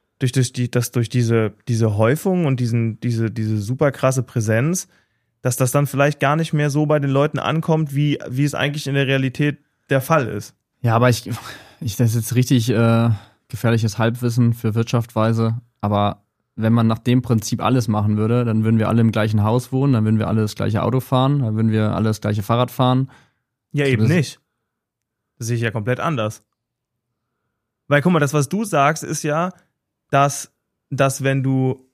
Häufung und diese super krasse Präsenz, dass das dann vielleicht gar nicht mehr so bei den Leuten ankommt, wie es eigentlich in der Realität der Fall ist. Ja, aber das ist jetzt richtig gefährliches Halbwissen für Wirtschaftsweise. Aber wenn man nach dem Prinzip alles machen würde, dann würden wir alle im gleichen Haus wohnen, dann würden wir alle das gleiche Auto fahren, dann würden wir alle das gleiche Fahrrad fahren. Ja, eben nicht. Das sehe ich ja komplett anders. Weil, guck mal, das, was du sagst, ist ja, dass wenn du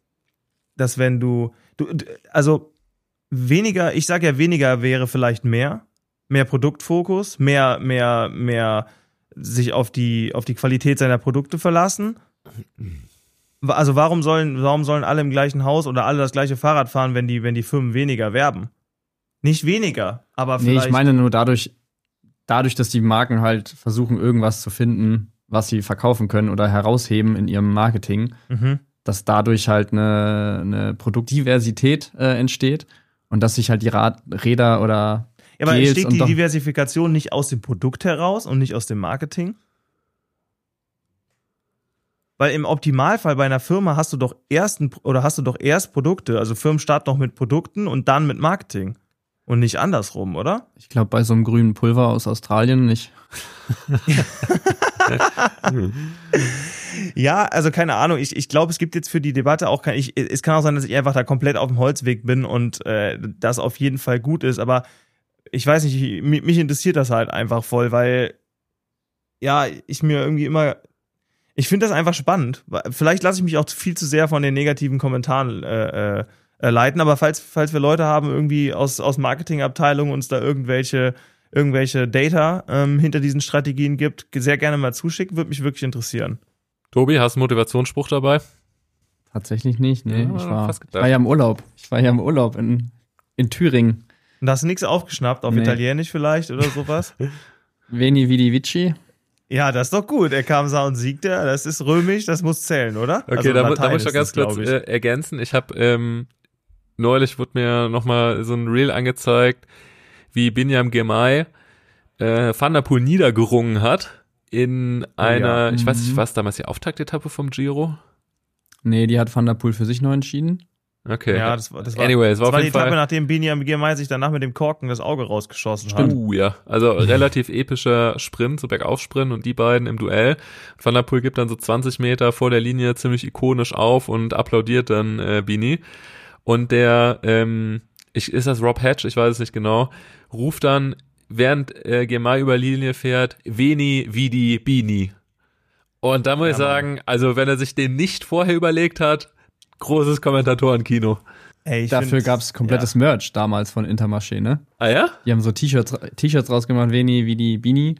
weniger, ich sag ja, weniger wäre vielleicht mehr Produktfokus, mehr sich auf die Qualität seiner Produkte verlassen. Also warum sollen alle im gleichen Haus oder alle das gleiche Fahrrad fahren, wenn die Firmen weniger werben? Nicht weniger, aber vielleicht... Nee, ich meine nur dadurch, dass die Marken halt versuchen, irgendwas zu finden, was sie verkaufen können oder herausheben in ihrem Marketing, dass dadurch halt eine Produktdiversität entsteht und dass sich halt die Räder oder Ja, aber entsteht die Diversifikation nicht aus dem Produkt heraus und nicht aus dem Marketing? Weil im Optimalfall bei einer Firma hast du doch erst Produkte, also Firmen starten noch mit Produkten und dann mit Marketing. Und nicht andersrum, oder? Ich glaube, bei so einem grünen Pulver aus Australien nicht. Ja, also keine Ahnung. Ich glaube, es gibt jetzt für die Debatte auch es kann auch sein, dass ich einfach da komplett auf dem Holzweg bin und das auf jeden Fall gut ist. Aber ich weiß nicht, mich interessiert das halt einfach voll, weil ja, ich finde das einfach spannend. Vielleicht lasse ich mich auch viel zu sehr von den negativen Kommentaren leiten, aber falls wir Leute haben irgendwie aus Marketingabteilungen uns da irgendwelche Data hinter diesen Strategien gibt, sehr gerne mal zuschicken, würde mich wirklich interessieren. Tobi, hast du einen Motivationsspruch dabei? Tatsächlich nicht, nee. Ja, ich war ja im Urlaub. Ich war ja im Urlaub in Thüringen. Und hast du nichts aufgeschnappt, auf Italienisch vielleicht oder sowas? Veni Vidi Vici. Ja, das ist doch gut. Er kam, sah und siegte. Das ist römisch, das muss zählen, oder? Okay, also da muss ich noch ganz kurz ergänzen. Ich habe neulich wurde mir nochmal so ein Reel angezeigt, wie Binyam Girmay Van der Poel niedergerungen hat in einer, ich weiß nicht, was damals die Auftaktetappe vom Giro? Nee, die hat Van der Poel für sich noch entschieden. Okay. Ja, das war auf die jeden Fall Etappe, nachdem Binyam Girmay sich danach mit dem Korken das Auge rausgeschossen hat. Ja. Also relativ epischer Sprint, so Bergaufsprint und die beiden im Duell. Van der Poel gibt dann so 20 Meter vor der Linie ziemlich ikonisch auf und applaudiert dann Bini. Und der, ist das Rob Hatch? Ich weiß es nicht genau, ruft dann, während Girmay über die Linie fährt, Veni Vidi Bini. Und da muss ich sagen, also wenn er sich den nicht vorher überlegt hat, großes Kommentatorenkino. Dafür gab es komplettes Merch damals von Intermarché, ne? Ah ja? Die haben so T-Shirts rausgemacht, Veni Vidi Bini.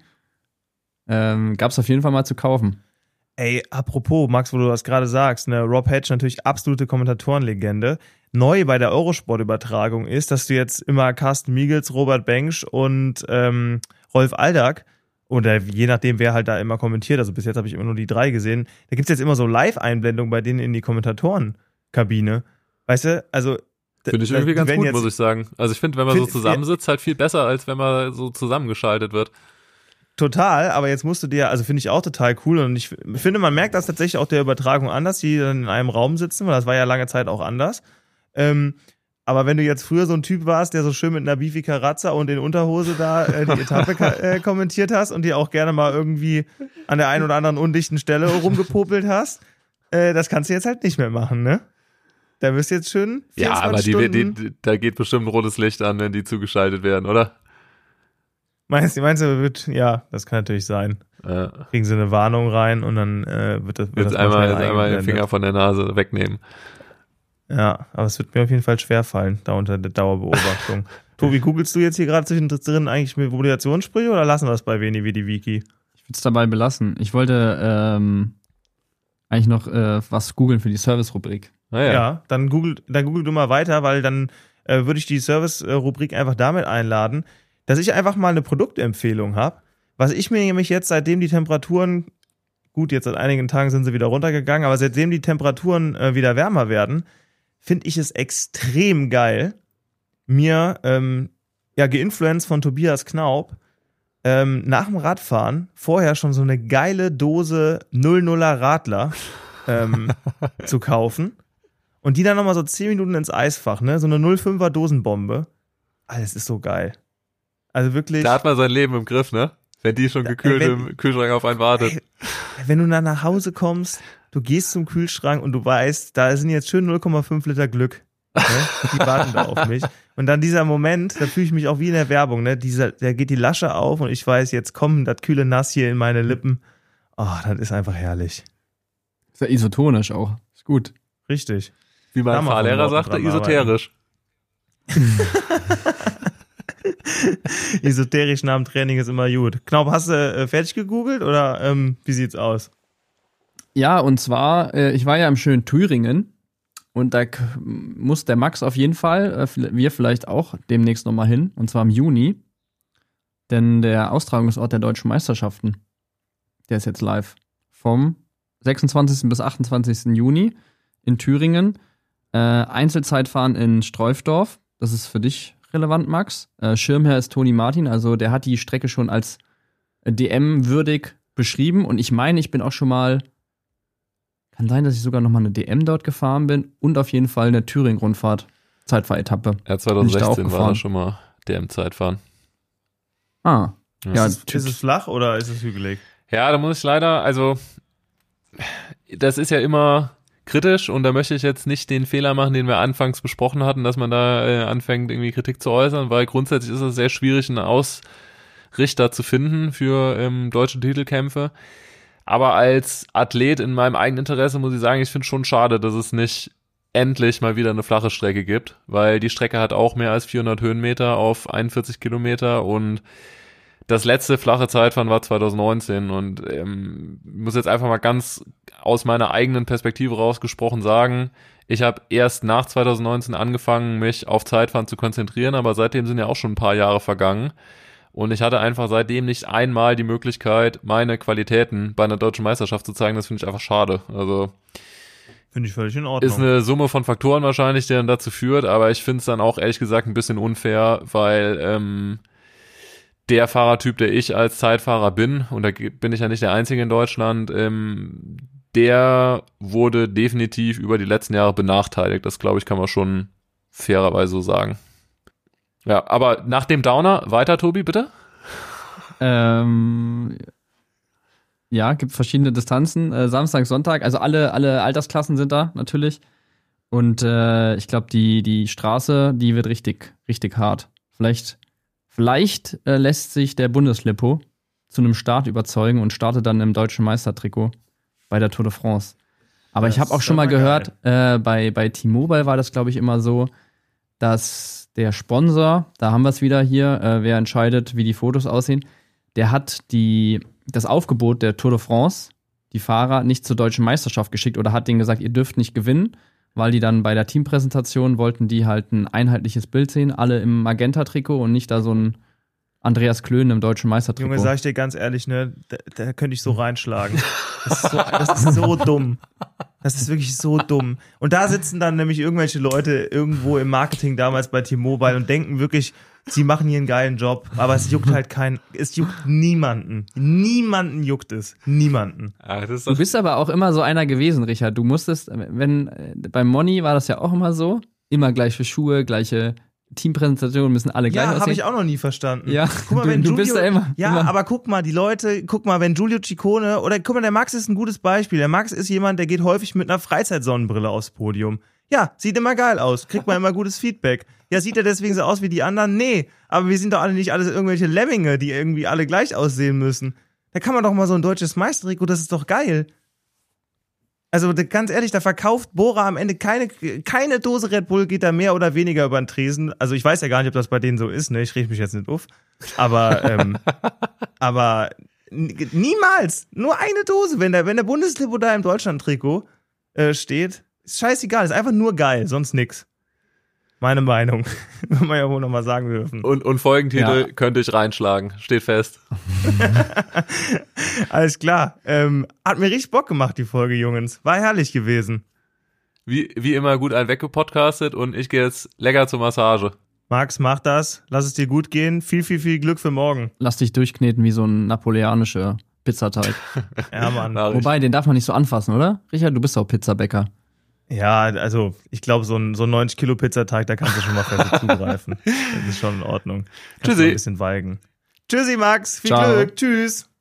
Gab's auf jeden Fall mal zu kaufen. Ey, apropos, Max, wo du das gerade sagst, ne, Rob Hatch natürlich absolute Kommentatorenlegende. Neu bei der Eurosport-Übertragung ist, dass du jetzt immer Carsten Miegels, Robert Bengsch und Rolf Aldag, oder je nachdem, wer halt da immer kommentiert, also bis jetzt habe ich immer nur die 3 gesehen, da gibt's jetzt immer so Live-Einblendungen bei denen in die Kommentatorenkabine. Weißt du, also finde ich irgendwie ganz gut, muss ich sagen. Also ich finde, wenn man so zusammensitzt, halt viel besser, als wenn man so zusammengeschaltet wird. Total, aber jetzt musst du dir, also finde ich auch total cool und ich finde, man merkt das tatsächlich auch der Übertragung anders, die dann in einem Raum sitzen, weil das war ja lange Zeit auch anders. Aber wenn du jetzt früher so ein Typ warst, der so schön mit einer Bifi Carazza und in Unterhose da die Etappe kommentiert hast und die auch gerne mal irgendwie an der einen oder anderen undichten Stelle rumgepopelt hast, das kannst du jetzt halt nicht mehr machen, ne? Da wirst du jetzt schön 24 Ja, aber Stunden... da geht bestimmt ein rotes Licht an, wenn die zugeschaltet werden, oder? Meinst du, ja, das kann natürlich sein. Kriegen sie eine Warnung rein und dann wird das jetzt einmal den Finger von der Nase wegnehmen. Ja, aber es wird mir auf jeden Fall schwerfallen, da unter der Dauerbeobachtung. Tobi, googelst du jetzt hier gerade zwischendrin eigentlich mit Moderationssprüche oder lassen wir es bei Veni Vidi Vici? Ich würde es dabei belassen. Ich wollte eigentlich noch was googeln für die Service-Rubrik. Ja, dann google du mal weiter, weil dann würde ich die Service-Rubrik einfach damit einladen, dass ich einfach mal eine Produktempfehlung habe, was ich mir nämlich jetzt, seitdem die Temperaturen Gut, jetzt seit einigen Tagen sind sie wieder runtergegangen, aber seitdem die Temperaturen wieder wärmer werden, finde ich es extrem geil, mir, geinfluenced von Tobias Knaub, nach dem Radfahren vorher schon so eine geile Dose 00er Radler zu kaufen und die dann nochmal so 10 Minuten ins Eisfach, ne? So eine 05er Dosenbombe. Alles ist so geil. Also wirklich. Da hat man sein Leben im Griff, ne? Wenn die schon gekühlt im Kühlschrank auf einen wartet. Wenn du dann nach Hause kommst, du gehst zum Kühlschrank und du weißt, da sind jetzt schön 0,5 Liter Glück. Ne? Die warten da auf mich. Und dann dieser Moment, da fühle ich mich auch wie in der Werbung, ne? Da geht die Lasche auf und ich weiß, jetzt kommt das kühle Nass hier in meine Lippen. Oh, das ist einfach herrlich. Ist ja isotonisch auch. Ist gut. Richtig. Wie mein Fahrlehrer sagte, esoterisch. Esoterisch nach dem Training ist immer gut. Knaub, hast du fertig gegoogelt oder wie sieht's aus? Ja, und zwar, ich war ja im schönen Thüringen und da muss der Max auf jeden Fall, wir vielleicht auch demnächst nochmal hin, und zwar im Juni, denn der Austragungsort der deutschen Meisterschaften, der ist jetzt live. Vom 26. bis 28. Juni in Thüringen. Einzelzeitfahren in Streufdorf, das ist für dich relevant, Max. Schirmherr ist Toni Martin, also der hat die Strecke schon als DM-würdig beschrieben und ich meine, ich bin auch schon mal, kann sein, dass ich sogar nochmal eine DM dort gefahren bin und auf jeden Fall eine Thüringen-Rundfahrt, Zeitfahretappe. Ja, 2016 war da schon mal DM-Zeitfahren. Ah. Ja, ist es flach oder ist es hügelig? Ja, da muss ich leider, also das ist ja immer kritisch und da möchte ich jetzt nicht den Fehler machen, den wir anfangs besprochen hatten, dass man da anfängt, irgendwie Kritik zu äußern, weil grundsätzlich ist es sehr schwierig, einen Ausrichter zu finden für deutsche Titelkämpfe. Aber als Athlet in meinem eigenen Interesse muss ich sagen, ich finde es schon schade, dass es nicht endlich mal wieder eine flache Strecke gibt, weil die Strecke hat auch mehr als 400 Höhenmeter auf 41 Kilometer und das letzte flache Zeitfahren war 2019 und ich muss jetzt einfach mal ganz aus meiner eigenen Perspektive rausgesprochen sagen, ich habe erst nach 2019 angefangen, mich auf Zeitfahren zu konzentrieren, aber seitdem sind ja auch schon ein paar Jahre vergangen und ich hatte einfach seitdem nicht einmal die Möglichkeit, meine Qualitäten bei einer deutschen Meisterschaft zu zeigen. Das finde ich einfach schade. Also finde ich völlig in Ordnung. Ist eine Summe von Faktoren wahrscheinlich, die dann dazu führt, aber ich finde es dann auch ehrlich gesagt ein bisschen unfair, weil der Fahrertyp, der ich als Zeitfahrer bin, und da bin ich ja nicht der Einzige in Deutschland, der wurde definitiv über die letzten Jahre benachteiligt. Das, glaube ich, kann man schon fairerweise so sagen. Ja, aber nach dem Downer, weiter, Tobi, bitte? Ja, gibt verschiedene Distanzen. Samstag, Sonntag, also alle Altersklassen sind da natürlich. Und ich glaube, die Straße, die wird richtig, richtig hart. Vielleicht lässt sich der Bundeslipo zu einem Start überzeugen und startet dann im deutschen Meistertrikot bei der Tour de France. Aber das ich habe auch schon mal gehört, bei T-Mobile war das, glaube ich, immer so, dass der Sponsor, da haben wir es wieder hier, wer entscheidet, wie die Fotos aussehen, der hat das Aufgebot der Tour de France, die Fahrer, nicht zur deutschen Meisterschaft geschickt oder hat denen gesagt, ihr dürft nicht gewinnen, weil die dann bei der Teampräsentation wollten die halt ein einheitliches Bild sehen, alle im Magenta-Trikot und nicht da so ein Andreas Klöhn im deutschen Meistertrikot. Junge, sag ich dir ganz ehrlich, ne, da könnte ich so reinschlagen. Das ist so dumm. Das ist wirklich so dumm. Und da sitzen dann nämlich irgendwelche Leute irgendwo im Marketing damals bei T-Mobile und denken wirklich, sie machen hier einen geilen Job, aber es juckt halt es juckt niemanden. Niemanden juckt es. Niemanden. Ja, du bist aber auch immer so einer gewesen, Richard. Du musstest, beim Moni war das ja auch immer so, immer gleiche Schuhe, gleiche Teampräsentationen, müssen alle gleich aussehen. Ja, habe ich auch noch nie verstanden. Ja, guck mal, du bist da immer. Ja, aber guck mal, wenn Giulio Ciccone, oder guck mal, der Max ist ein gutes Beispiel. Der Max ist jemand, der geht häufig mit einer Freizeitsonnenbrille aufs Podium. Ja, sieht immer geil aus, kriegt man immer gutes Feedback. Ja, sieht er deswegen so aus wie die anderen? Nee, aber wir sind doch alle nicht alles irgendwelche Lemminge, die irgendwie alle gleich aussehen müssen. Da kann man doch mal so ein deutsches Meistertrikot, das ist doch geil. Also ganz ehrlich, da verkauft Bora am Ende keine Dose Red Bull, geht da mehr oder weniger über den Tresen. Also ich weiß ja gar nicht, ob das bei denen so ist, ne? Ich rede mich jetzt nicht auf. Aber niemals, nur eine Dose, wenn der Bundeslipo da im Deutschland-Trikot steht, ist scheißegal, ist einfach nur geil, sonst nix. Meine Meinung. Wenn wir ja wohl nochmal sagen dürfen. Und Folgentitel könnte ich reinschlagen. Steht fest. Alles klar. Hat mir richtig Bock gemacht, die Folge, Jungs. War herrlich gewesen. Wie immer gut einen weggepodcastet und ich gehe jetzt lecker zur Massage. Max, mach das. Lass es dir gut gehen. Viel, viel, viel Glück für morgen. Lass dich durchkneten wie so ein napoleonischer Pizzateig. Ja, Mann. Wobei, den darf man nicht so anfassen, oder? Richard, du bist auch Pizzabäcker. Ja, also ich glaube, so ein 90 Kilo Pizzateig, da kannst du schon mal fest zugreifen. Das ist schon in Ordnung. Kannst Tschüssi. du ein bisschen weigen. Tschüssi, Max. Viel Ciao. Glück. Tschüss.